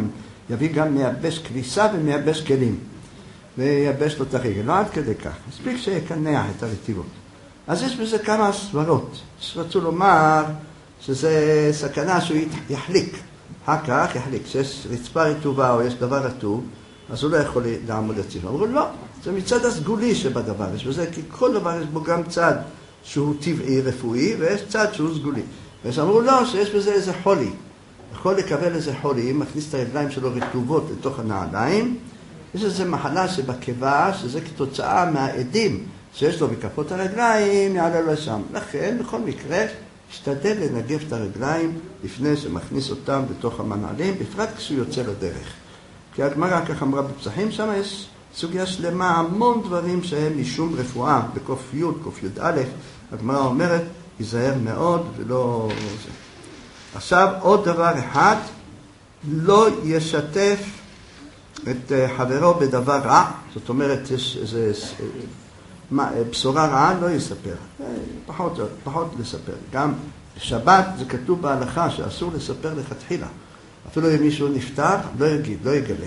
יביא גם מייבש כביסה ומייבש כלים. וייבש לו את הרגל, לא עד כדי כך. מספיק שיקנח את הרטיבות. אז יש בזה כמה סברות. שרצו לומר שזה סכנה שהוא יחליק. אחר כך יחליק. כשיש רצפה רטובה או יש דבר רטוב, אז הוא לא יכול לעמוד הציב. אמרו, לא, זה מצד הסגולי שבדבר. יש בזה, כי כל דבר יש בו גם צד שהוא טבעי, רפואי, ויש צד שהוא סגולי. ואז אמרו, לא, שיש בזה איזה חולי. יכול לקבל איזה חולי, מכניס את הרגליים שלו רטובות לתוך הנעליים. יש איזו מחלה שבקיבה, שזה כתוצאה מהעדים שיש לו בכפות הרגליים, יעלה לו שם. לכן, בכל מקרה, השתדל לנגב את הרגליים לפני שמכניס אותם בתוך המנעלים, בפרט כשהוא יוצא לדרך. כי הגמרא כך אמרה בפסחים, שם יש סוגיה שלמה, המון דברים שהם משום רפואה, בקוף י', קוף י' א', הגמרא אומרת, ייזהר מאוד ולא... עכשיו, עוד דבר אחד, לא ישתף את חברו בדבר רע, זאת אומרת, יש איזה בשורה רעה, לא יספר, פחות, פחות לספר. גם שבת זה כתוב בהלכה שאסור לספר לכתחילה. אפילו אם מישהו נפטר, לא יגיד, לא יגלה.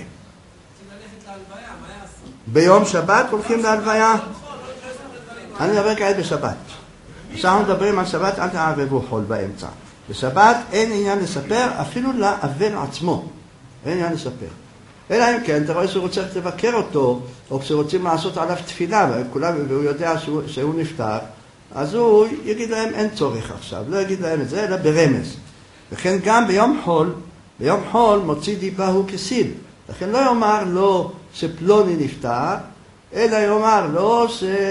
ביום שבת הולכים להלוויה. אני מדבר כעת בשבת. עכשיו אנחנו מדברים על שבת, אל תערבבו חול באמצע. בשבת אין עניין לספר, אפילו לאבן עצמו. אין עניין לספר. אלא אם כן, אתה רואה שהוא רוצה לבקר אותו, או כשרוצים לעשות עליו תפילה, וכולם, והוא יודע שהוא, שהוא נפטר, אז הוא יגיד להם אין צורך עכשיו, לא יגיד להם את זה, אלא ברמז. וכן גם ביום חול, ביום חול מוציא דיבה הוא כסיל. לכן לא יאמר לו שפלוני נפטר, אלא יאמר לו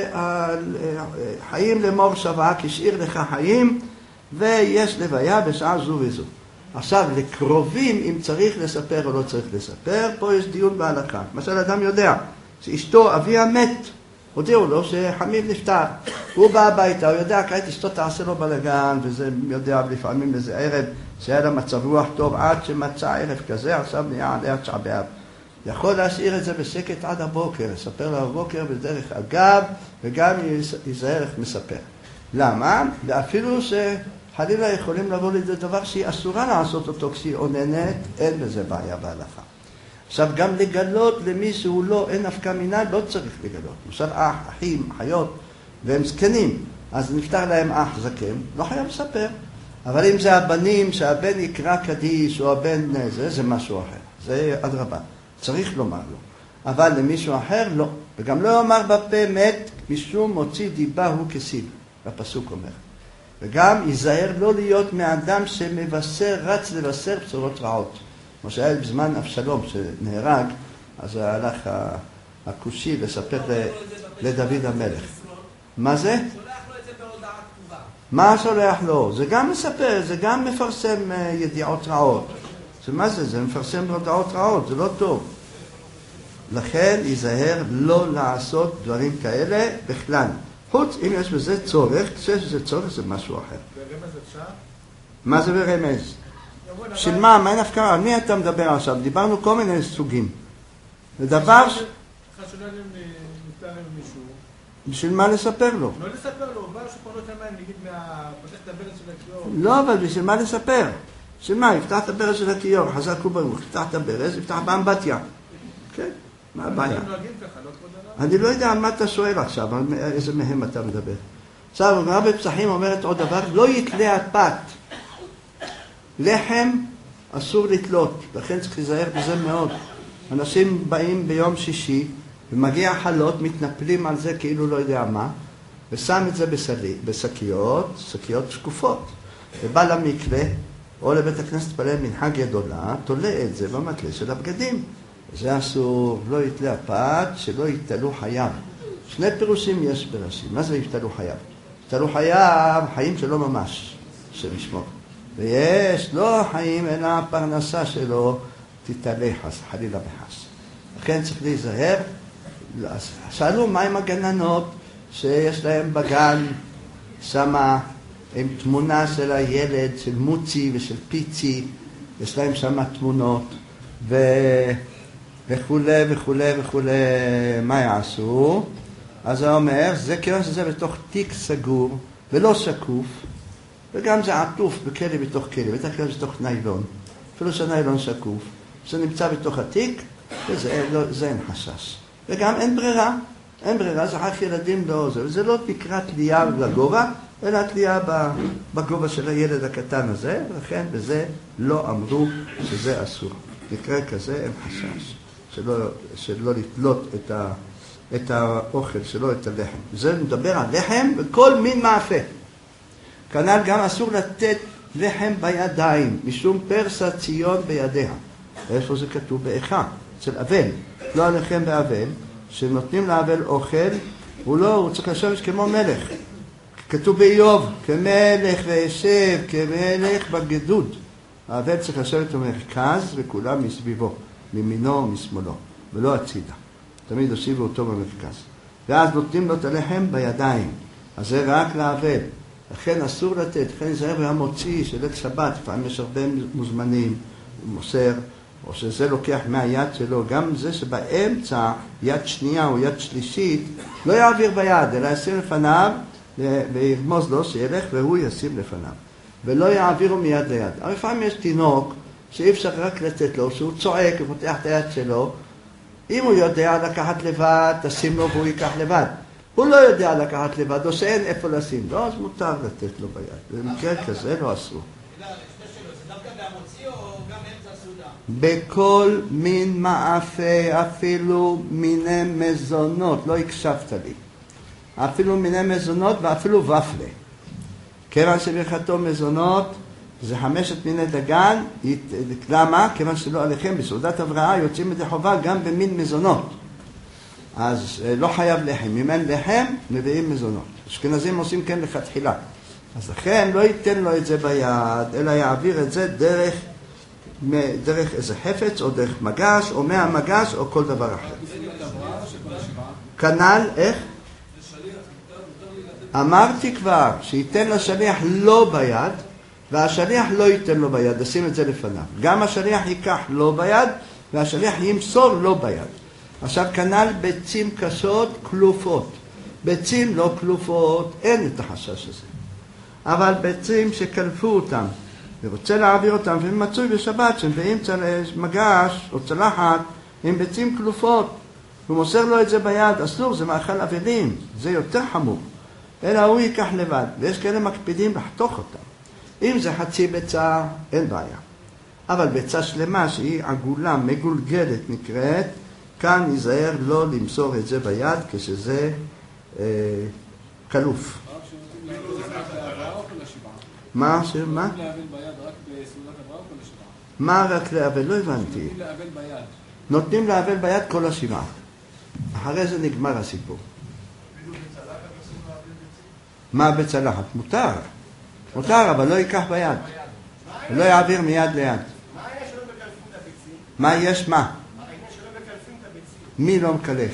שחיים לאמור שווה, כשאיר לך חיים, ויש לוויה בשעה זו וזו. עכשיו, לקרובים, אם צריך לספר או לא צריך לספר, פה יש דיון בהלכה. למשל, אדם יודע שאשתו, אביה מת, הודיעו לו שחמיב נפטר. הוא בא הביתה, הוא יודע, כעת אשתו תעשה לו בלגן, וזה יודע לפעמים איזה ערב, שהיה לה מצב רוח טוב עד שמצא ערב כזה, עכשיו נהיה עליה תשעה באב. יכול להשאיר את זה בשקט עד הבוקר, לספר לה בבוקר בדרך אגב, וגם ייזהר איך מספר. למה? ואפילו ש... חלילה יכולים לבוא לידי דבר שהיא אסורה לעשות אותו כשהיא עוננת, אין בזה בעיה בהלכה. עכשיו גם לגלות למי שהוא לא, אין נפקא מינה, לא צריך לגלות. למשל אח, אחים, אחיות, והם זקנים, אז נפטר להם אח זקן, לא חייב לספר. אבל אם זה הבנים, שהבן יקרא קדיש או הבן זה, זה משהו אחר. זה אדרבה, צריך לומר לו. אבל למישהו אחר לא. וגם לא אומר בפה מת, משום מוציא דיבה הוא כסיל. הפסוק אומר. וגם ייזהר לא להיות מאדם שמבשר, רץ לבשר בשורות רעות. כמו שהיה בזמן אבשלום שנהרג, אז הלך הכושי לספר לדוד המלך. מה זה? שולח לו את זה בהודעה כתובה. מה שולח לו? זה גם מספר, זה גם מפרסם ידיעות רעות. זה מה זה? זה מפרסם הודעות רעות, זה לא טוב. לכן ייזהר לא לעשות דברים כאלה בכלל. חוץ, אם יש בזה צורך, כשיש בזה צורך זה משהו אחר. ברמז אפשר? מה זה ברמז? של מה? מה נפקא? על מי אתה מדבר עכשיו? דיברנו כל מיני סוגים. זה דבר... חשוב להם נפטר עם מישהו. בשביל מה לספר לו? לא לספר לו, בא שפונות המים, נגיד, פותח את הברז של הכיור. לא, אבל בשביל מה לספר? בשביל מה? יפתח את הברז של הכיור, חזק וברוך, יפתח את הברז, יפתח באמבטיה. כן? מה הבעיה? הם נוהגים ככה, לא כבוד הרב? אני לא יודע על מה אתה שואל עכשיו, על איזה מהם אתה מדבר. עכשיו, הגמרא בפסחים אומרת עוד דבר, לא יתלה הפת. לחם אסור לתלות, לכן צריך להיזהר בזה מאוד. אנשים באים ביום שישי, ומגיע חלות, מתנפלים על זה כאילו לא יודע מה, ושם את זה בשקיות, שקיות שקופות. ובא למקווה, או לבית הכנסת פלל מנחה גדולה, תולה את זה במטלה של הבגדים. זה אסור, לא יתלה הפת, שלא יתלו חייו. שני פירושים יש ברש"י. מה זה יתלו חייו? יתלו חייו, חיים שלו ממש, שמשמור. ויש לא חיים, אלא הפרנסה שלו תתעלה חס, חלילה וחס. לכן צריך להיזהר. שאלו מה עם הגננות שיש להם בגן, שמה עם תמונה של הילד, של מוצי ושל פיצי, יש להם שמה תמונות, ו... וכולי וכולי וכולי, מה יעשו? אז הוא אומר, זה כיוון שזה בתוך תיק סגור ולא שקוף, וגם זה עטוף בכלי בתוך כלי, בטח כלי בתוך ניילון, אפילו שהניילון שקוף. זה נמצא בתוך התיק, וזה לא, זה אין חשש. וגם אין ברירה, אין ברירה, זה רק ילדים לא זה, וזה לא נקרא תלייה לגובה, אלא תלייה בגובה של הילד הקטן הזה, ולכן בזה לא אמרו שזה אסור. מקרה כזה אין חשש, שלא, שלא לתלות את, ה, את האוכל שלו, את הלחם. זה מדבר על לחם וכל מין מאפה. כנ"ל גם אסור לתת לחם בידיים, משום פרסה ציון בידיה. איפה זה כתוב? באיכה, אצל אבל. לא הלחם באבל, שנותנים לאבל אוכל, הוא לא, הוא צריך לשבת כמו מלך. כתוב באיוב, כמלך וישב, כמלך בגדוד. האבל צריך לשבת במרכז וכולם מסביבו, ממינו ומשמאלו, ולא הצידה. תמיד הושיבו אותו במרכז. ואז נותנים לו את הלחם בידיים. אז זה רק לאבל. לכן אסור לתת, לכן זה היה מוציא של את שבת, לפעמים יש הרבה מוזמנים, הוא מוסר, או שזה לוקח מהיד שלו, גם זה שבאמצע יד שנייה או יד שלישית, לא יעביר ביד, אלא ישים לפניו, וירמוז לו שילך והוא ישים לפניו. ולא יעבירו מיד ליד. אבל לפעמים יש תינוק שאי אפשר רק לתת לו, שהוא צועק ופותח את היד שלו, אם הוא יודע לקחת לבד, תשים לו והוא ייקח לבד. הוא לא יודע לקחת לבד, או שאין איפה לשים לו, אז מותר לתת לו ביד. במקרה כזה לא אסור. זה דווקא בהמוציא או גם אמצע הסעודה? בכל מין מאפה, אפילו מיני מזונות, לא הקשבת לי. אפילו מיני מזונות ואפילו ופלה. כיוון שברכתו מזונות, זה חמשת מיני דגן, למה? כיוון שלא עליכם, בסעודת הבראה יוצאים את החובה גם במין מזונות. אז לא חייב לחם. אם אין לחם, מביאים מזונות. אשכנזים עושים כן לכתחילה. אז לכן לא ייתן לו את זה ביד, אלא יעביר את זה דרך, דרך איזה חפץ, או דרך מגש, או מהמגש, או כל דבר אחר. כנ"ל, איך? אמרתי כבר, שייתן לשליח לא ביד, והשליח לא ייתן לו ביד, נשים את זה לפניו. גם השליח ייקח לא ביד, והשליח ימסור לא ביד. עכשיו כנ"ל ביצים קשות כלופות. ביצים לא כלופות, אין את החשש הזה. אבל ביצים שקלפו אותם, ורוצה להעביר אותם, והם מצוי בשבת, שהם באים מגש או צלחת, עם ביצים כלופות. הוא מוסר לו את זה ביד, אסור, זה מאכל אבלים, זה יותר חמור. אלא הוא ייקח לבד, ויש כאלה מקפידים לחתוך אותם. אם זה חצי ביצה, אין בעיה. אבל ביצה שלמה שהיא עגולה, מגולגלת נקראת, כאן ייזהר לא למסור את זה ביד כשזה אה, קלוף. מה? מה? מה רק לאבל? לא הבנתי. נותנים לאבל ביד כל השבעה. אחרי זה נגמר הסיפור. מה בצלחת? מותר. מותר, אבל לא ייקח ביד. לא יעביר מיד ליד. מה היה שלא מקלפים את הביצים? מה יש מה? העניין שלא מקלפים את הביצים. מי לא מקלף?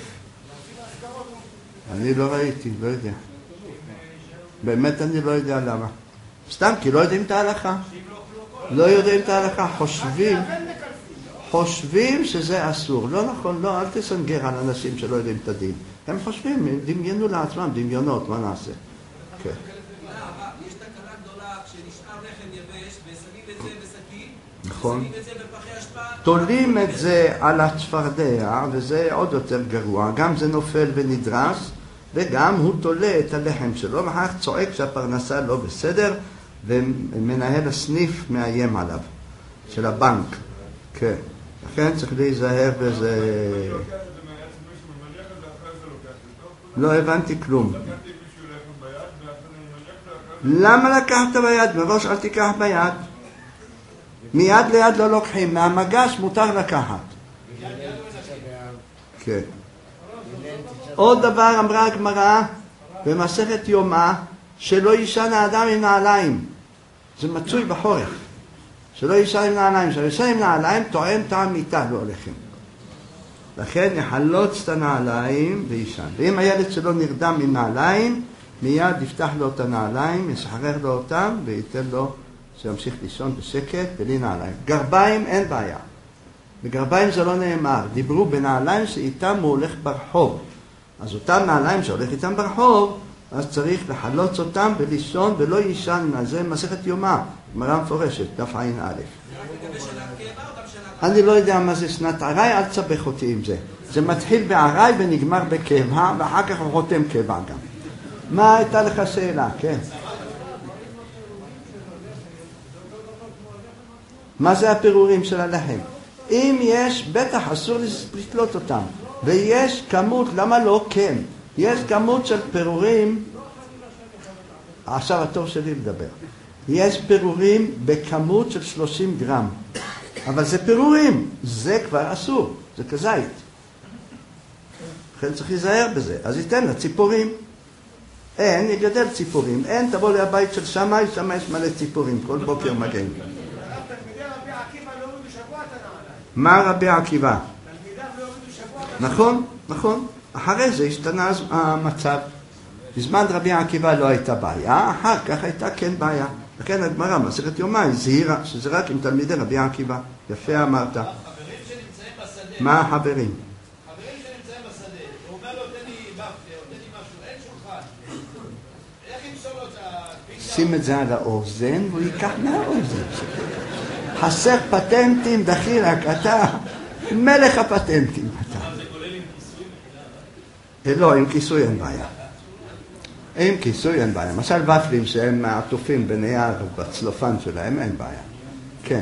אני לא ראיתי, לא יודע. באמת אני לא יודע למה. סתם, כי לא יודעים את ההלכה. לא יודעים את ההלכה, חושבים, חושבים שזה אסור. לא נכון, לא, אל תסנגר על אנשים שלא יודעים את הדין. הם חושבים, דמיינו לעצמם, דמיונות, מה נעשה? כן. יש תקלה גדולה כשנשאר לחם יבש ושמים את זה בשקית, נכון. ושמים את זה בפחי אשפה. תולים את זה על הצפרדע, וזה עוד יותר גרוע. גם זה נופל ונדרס, וגם הוא תולה את הלחם שלו, ואחר כך צועק שהפרנסה לא בסדר, ומנהל הסניף מאיים עליו, של הבנק. כן. לכן צריך להיזהר בזה. לא הבנתי כלום. למה לקחת ביד? מראש אל תיקח ביד. מיד ליד לא לוקחים, מהמגש מותר לקחת. כן. עוד דבר אמרה הגמרא במסכת יומא, שלא יישן האדם עם נעליים. זה מצוי בחורף. שלא יישן עם נעליים. שלא יישן עם נעליים טועם טעם מיתה, לא הולכים. לכן יחלוץ את הנעליים וישן. ואם הילד שלו נרדם עם נעליים, מיד יפתח לו את הנעליים, ישחרר לו אותם וייתן לו שימשיך לישון בשקט בלי נעליים. גרביים אין בעיה. בגרביים זה לא נאמר. דיברו בנעליים שאיתם הוא הולך ברחוב. אז אותם נעליים שהולך איתם ברחוב, אז צריך לחלוץ אותם ולישון ולא יישן. זה מסכת יומא, גמרא מפורשת, דף עין א'. זה רק לגבי של הקבע או גם של אני לא יודע מה זה שנת ערי, אל תסבך אותי עם זה. זה מתחיל בערי ונגמר בקבע, ואחר כך הוא חותם קבע גם. מה הייתה לך שאלה? כן. מה זה הפירורים של הלחם? אם יש, בטח אסור לתלות אותם. ויש כמות, למה לא? כן. יש כמות של פירורים, עכשיו התור שלי לדבר. יש פירורים בכמות של שלושים גרם. אבל זה פירורים, זה כבר אסור, זה כזית. לכן צריך להיזהר בזה. אז ייתן לציפורים. אין, יגדל ציפורים. אין, תבוא לבית של שמאי, שמאי יש מלא ציפורים, כל בוקר מגעים. מה רבי עקיבא? נכון, נכון. אחרי זה השתנה המצב. בזמן רבי עקיבא לא הייתה בעיה, אחר כך הייתה כן בעיה. לכן הגמרא, מסכת יומא, הזהירה שזה רק עם תלמידי רבי עקיבא. יפה אמרת. החברים שנמצאים בשדה. מה החברים? חברים שנמצאים בשדה. הוא אומר לו, תן לי בפטה, או תן לי משהו, אין שולחן. איך ימסור לו את ה... שים את זה על האוזן, והוא ייקח מהאוזן. חסר פטנטים דחילק, אתה מלך הפטנטים. אתה. זה כולל עם כיסוי? לא, עם כיסוי אין בעיה. עם כיסוי אין בעיה. למשל ופלים שהם מעטופים בנייר בצלופן שלהם, אין בעיה. כן.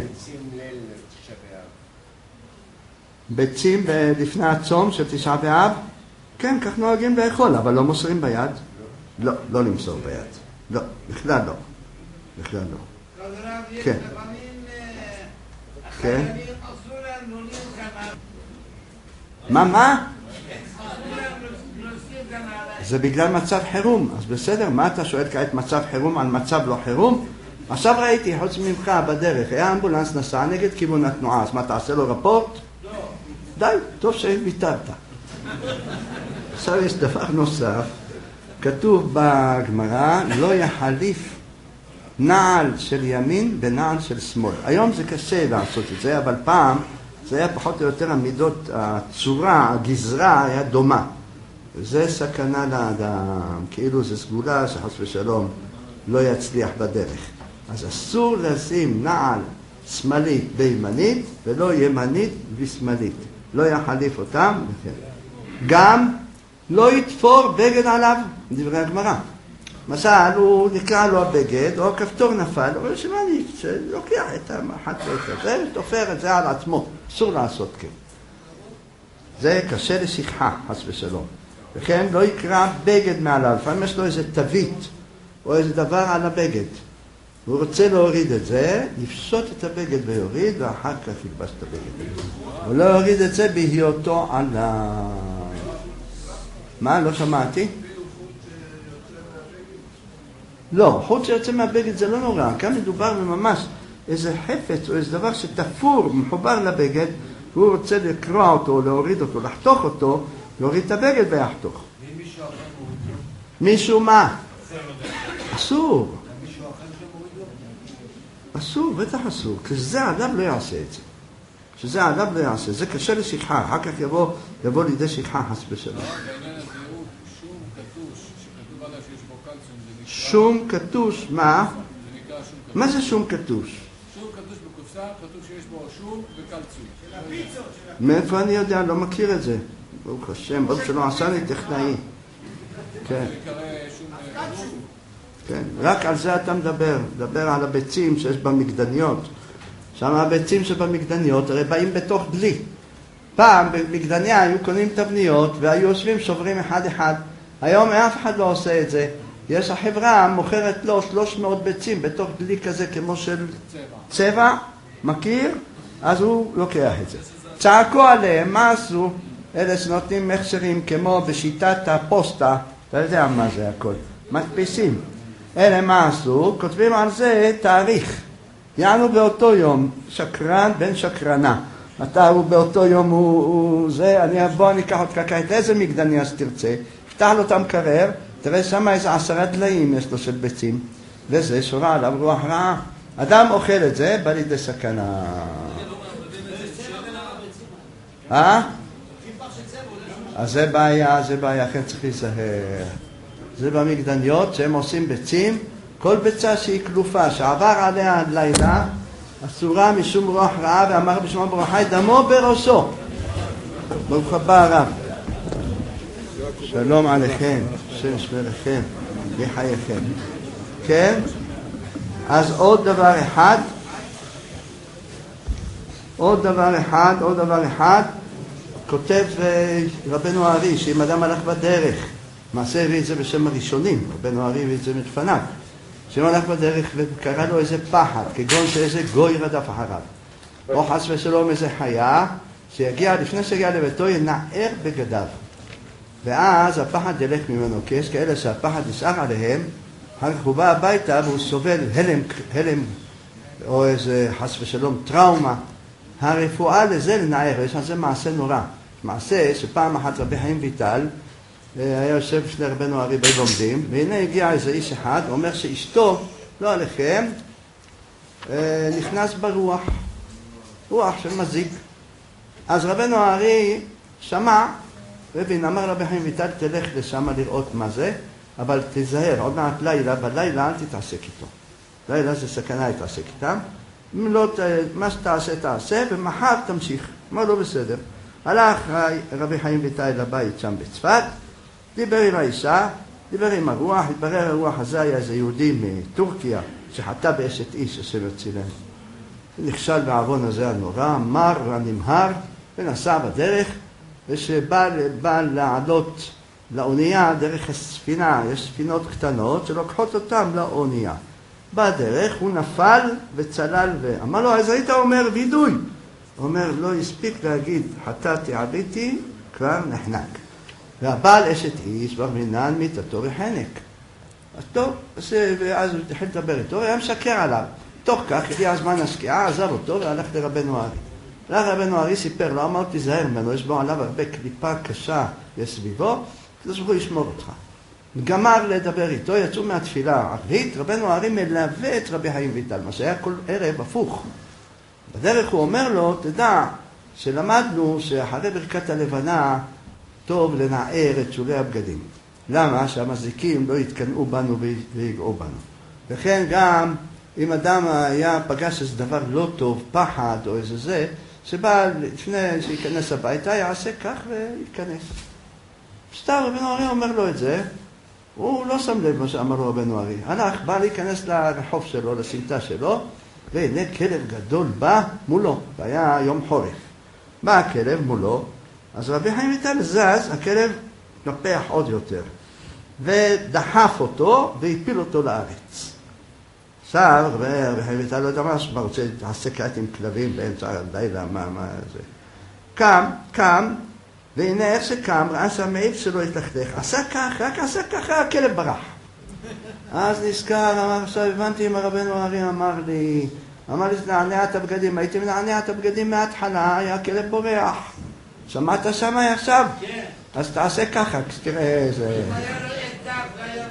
ביצים לפני הצום של תשעה באב? כן, כך נוהגים לאכול, אבל לא מוסרים ביד? לא, לא למסור ביד. לא, בכלל לא. בכלל לא. כן. כן. מה, מה? זה בגלל מצב חירום. אז בסדר, מה אתה שואל כעת מצב חירום על מצב לא חירום? עכשיו ראיתי, חוץ ממך בדרך, היה אמבולנס נסע נגד כיוון התנועה, אז מה, תעשה לו רפורט? לא. די, טוב שוויתרת. עכשיו יש דבר נוסף, כתוב בגמרא, לא יחליף נעל של ימין בנעל של שמאל. היום זה קשה לעשות את זה, אבל פעם זה היה פחות או יותר המידות, הצורה, הגזרה היה דומה. זה סכנה לאדם, כאילו זה סגולה שחס ושלום לא יצליח בדרך. אז אסור לשים נעל שמאלית בימנית ולא ימנית ושמאלית. לא יחליף אותם. גם לא יתפור בגד עליו, דברי הגמרא. משל הוא נקרא לו הבגד, או הכפתור נפל, הוא אומר שמאני, שלוקח את המחט ואת הזה, ותופר את זה על עצמו. אסור לעשות כן. זה קשה לשכחה, חס ושלום. וכן לא יקרא בגד מעליו, לפעמים יש לו איזה תווית, או איזה דבר על הבגד. הוא רוצה להוריד את זה, יפשוט את הבגד ויוריד, ואחר כך ילבש את הבגד. הוא לא יוריד את זה בהיותו עליו. מה? לא שמעתי? לא, חוץ שיוצא מהבגד זה לא נורא. כאן מדובר ממש איזה חפץ או איזה דבר שתפור, מחובר לבגד, והוא רוצה לקרוע אותו, להוריד אותו, לחתוך אותו, להוריד את הבגד ויחתוך. מישהו מה? אסור. אסור, בטח אסור. כשזה האדם לא יעשה את זה. כשזה האדם לא יעשה. זה קשה לשכחה. אחר כך יבוא, יבוא לידי שכחה חס בשלום. שום קטוש, מה? מה זה שום קטוש? שום קטוש בקופסה, כתוב שיש בו שום וקלצוי. מאיפה אני יודע? לא מכיר את זה. ברוך השם, ברוך שלא עשה לי טכנאי. כן. כן, רק על זה אתה מדבר. מדבר על הביצים שיש במקדניות. שם הביצים שבמקדניות הרי באים בתוך דלי. פעם במקדניה היו קונים תבניות והיו יושבים שוברים אחד אחד. היום אף אחד לא עושה את זה. יש החברה מוכרת לו שלוש מאות ביצים בתוך דלי כזה כמו של צבע. צבע, מכיר? אז הוא לוקח את זה. צעקו עליהם, מה עשו? אלה שנותנים מכשירים כמו בשיטת הפוסטה, אתה יודע מה זה הכל, מדפיסים. אלה מה עשו? כותבים על זה תאריך. יענו באותו יום, שקרן בן שקרנה. אתה הוא באותו יום הוא, הוא זה, אני אבוא, אני אקח אותך כעת איזה מקדניה שתרצה, פתח לו את המקרר, תראה שמה איזה עשרה דליים יש לו של ביצים, וזה שורה עליו רוח רעה. אדם אוכל את זה, בא לידי סכנה. אה? אז זה בעיה, זה בעיה, כן צריך להיזהר. זה במקדניות שהם עושים ביצים, כל ביצה שהיא כלופה, שעבר עליה לילה, אסורה משום רוח רעה, ואמר בשמו ברוך חי דמו בראשו. ברוך הבא הרב. שלום עליכם, השם ישמרכם, יחייכם. כן? אז עוד דבר אחד, עוד דבר אחד, עוד דבר אחד, כותב רבנו הארי, שאם אדם הלך בדרך, מעשה הביא את זה בשם הראשונים, רבנו הארי הביא את זה מלפניו, שאם הלך בדרך וקרא לו איזה פחד, כגון שאיזה גוי רדף אחריו, או חס ושלום איזה חיה, שיגיע, לפני שיגיע לביתו, ינער בגדיו. ואז הפחד ילך ממנו, כי יש כאלה שהפחד נשאר עליהם, אחר כך הוא בא הביתה והוא סובל הלם, הלם או איזה חס ושלום טראומה. הרפואה לזה לנער, יש על זה מעשה נורא. מעשה שפעם אחת רבי חיים ויטל היה יושב לפני רבנו הארי בלומדים, והנה הגיע איזה איש אחד, אומר שאשתו, לא עליכם, נכנס ברוח, רוח של מזיק. אז רבנו הארי שמע, רבין אמר רבי חיים ויטל, תלך לשם לראות מה זה, אבל תזהר, עוד מעט לילה, בלילה אל תתעסק איתו. לילה זה סכנה להתעסק איתם. לא, מה שתעשה תעשה, ומחר תמשיך. אמר לו בסדר. הלך רבי חיים ויטל לבית שם בצפת, דיבר עם האישה, דיבר עם הרוח, התברר הרוח הזה היה איזה יהודי מטורקיה, שחטא באשת איש, השם יצילנו. נכשל בעוון הזה הנורא, מר ונמהר, ונסע בדרך, ושבא לעלות לאונייה דרך הספינה, יש ספינות קטנות שלוקחות אותם לאונייה. בדרך הוא נפל וצלל ואמר לו, אז היית אומר וידוי. הוא אומר, לא הספיק להגיד, חטאתי עליתי, כבר נחנק. והבעל אשת איש, בר מינן מיתתו וחנק. אז טוב, ואז הוא התחיל לדבר איתו, היה משקר עליו. תוך כך, הגיע הזמן השקיעה, עזב אותו והלך לרבנו הארי. הלך רבנו הארי, סיפר לו, אמר, תיזהר ממנו, יש בו עליו הרבה קליפה קשה לסביבו, כדי שהוא ישמור אותך. גמר לדבר איתו, יצאו מהתפילה הערבית, רבנו הארי מלווה את רבי חיים ויטל, מה שהיה כל ערב הפוך. בדרך הוא אומר לו, תדע שלמדנו שאחרי ברכת הלבנה טוב לנער את שולי הבגדים. למה? שהמזיקים לא יתקנאו בנו ויגעו בנו. וכן גם אם אדם היה פגש איזה דבר לא טוב, פחד או איזה זה, שבא לפני שיכנס הביתה, יעשה כך ויכנס. סתם רבנו הארי אומר לו את זה, הוא לא שם לב מה שאמר לו רבנו הארי. הלך, בא להיכנס לרחוב שלו, לסמטה שלו, והנה כלב גדול בא מולו, והיה יום חורף. בא הכלב מולו, אז רבי חיים ויטל זז, הכלב נפח עוד יותר, ודחף אותו והפיל אותו לארץ. עכשיו, רבי חיים ויטל לא יודע מה, מה רוצה להתעסק עם כלבים באמצע הלילה, מה, מה זה. קם, קם, והנה איך שקם, ראה שהמעיל שלו התלכלך, עשה כך, רק עשה ככה, הכלב ברח. אז נזכר, אמר, עכשיו הבנתי אם הרבנו הארי אמר לי, אמר לי, נענע את הבגדים, הייתי מנענע את הבגדים מההתחלה, היה הכלב בורח. שמעת שם עכשיו? כן. אז תעשה ככה, תראה איזה... היה לו אקדח והיה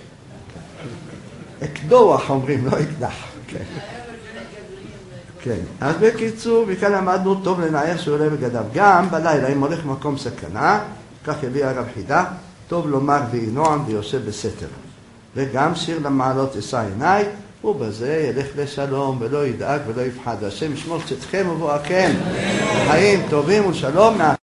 בסדר. אקדוח אומרים, לא אקדח. כן. היה לו שני כדורים. כן, אז בקיצור, וכאן למדנו טוב לנער שעולה בגדיו. גם בלילה, אם הולך מקום סכנה, כך הביא הרב חידה, טוב לומר ויהי נועם ויושב בסתר. וגם שיר למעלות אשא עיניי, ובזה ילך לשלום ולא ידאג ולא יפחד. השם ישמור צאתכם ובואכם, חיים טובים ושלום.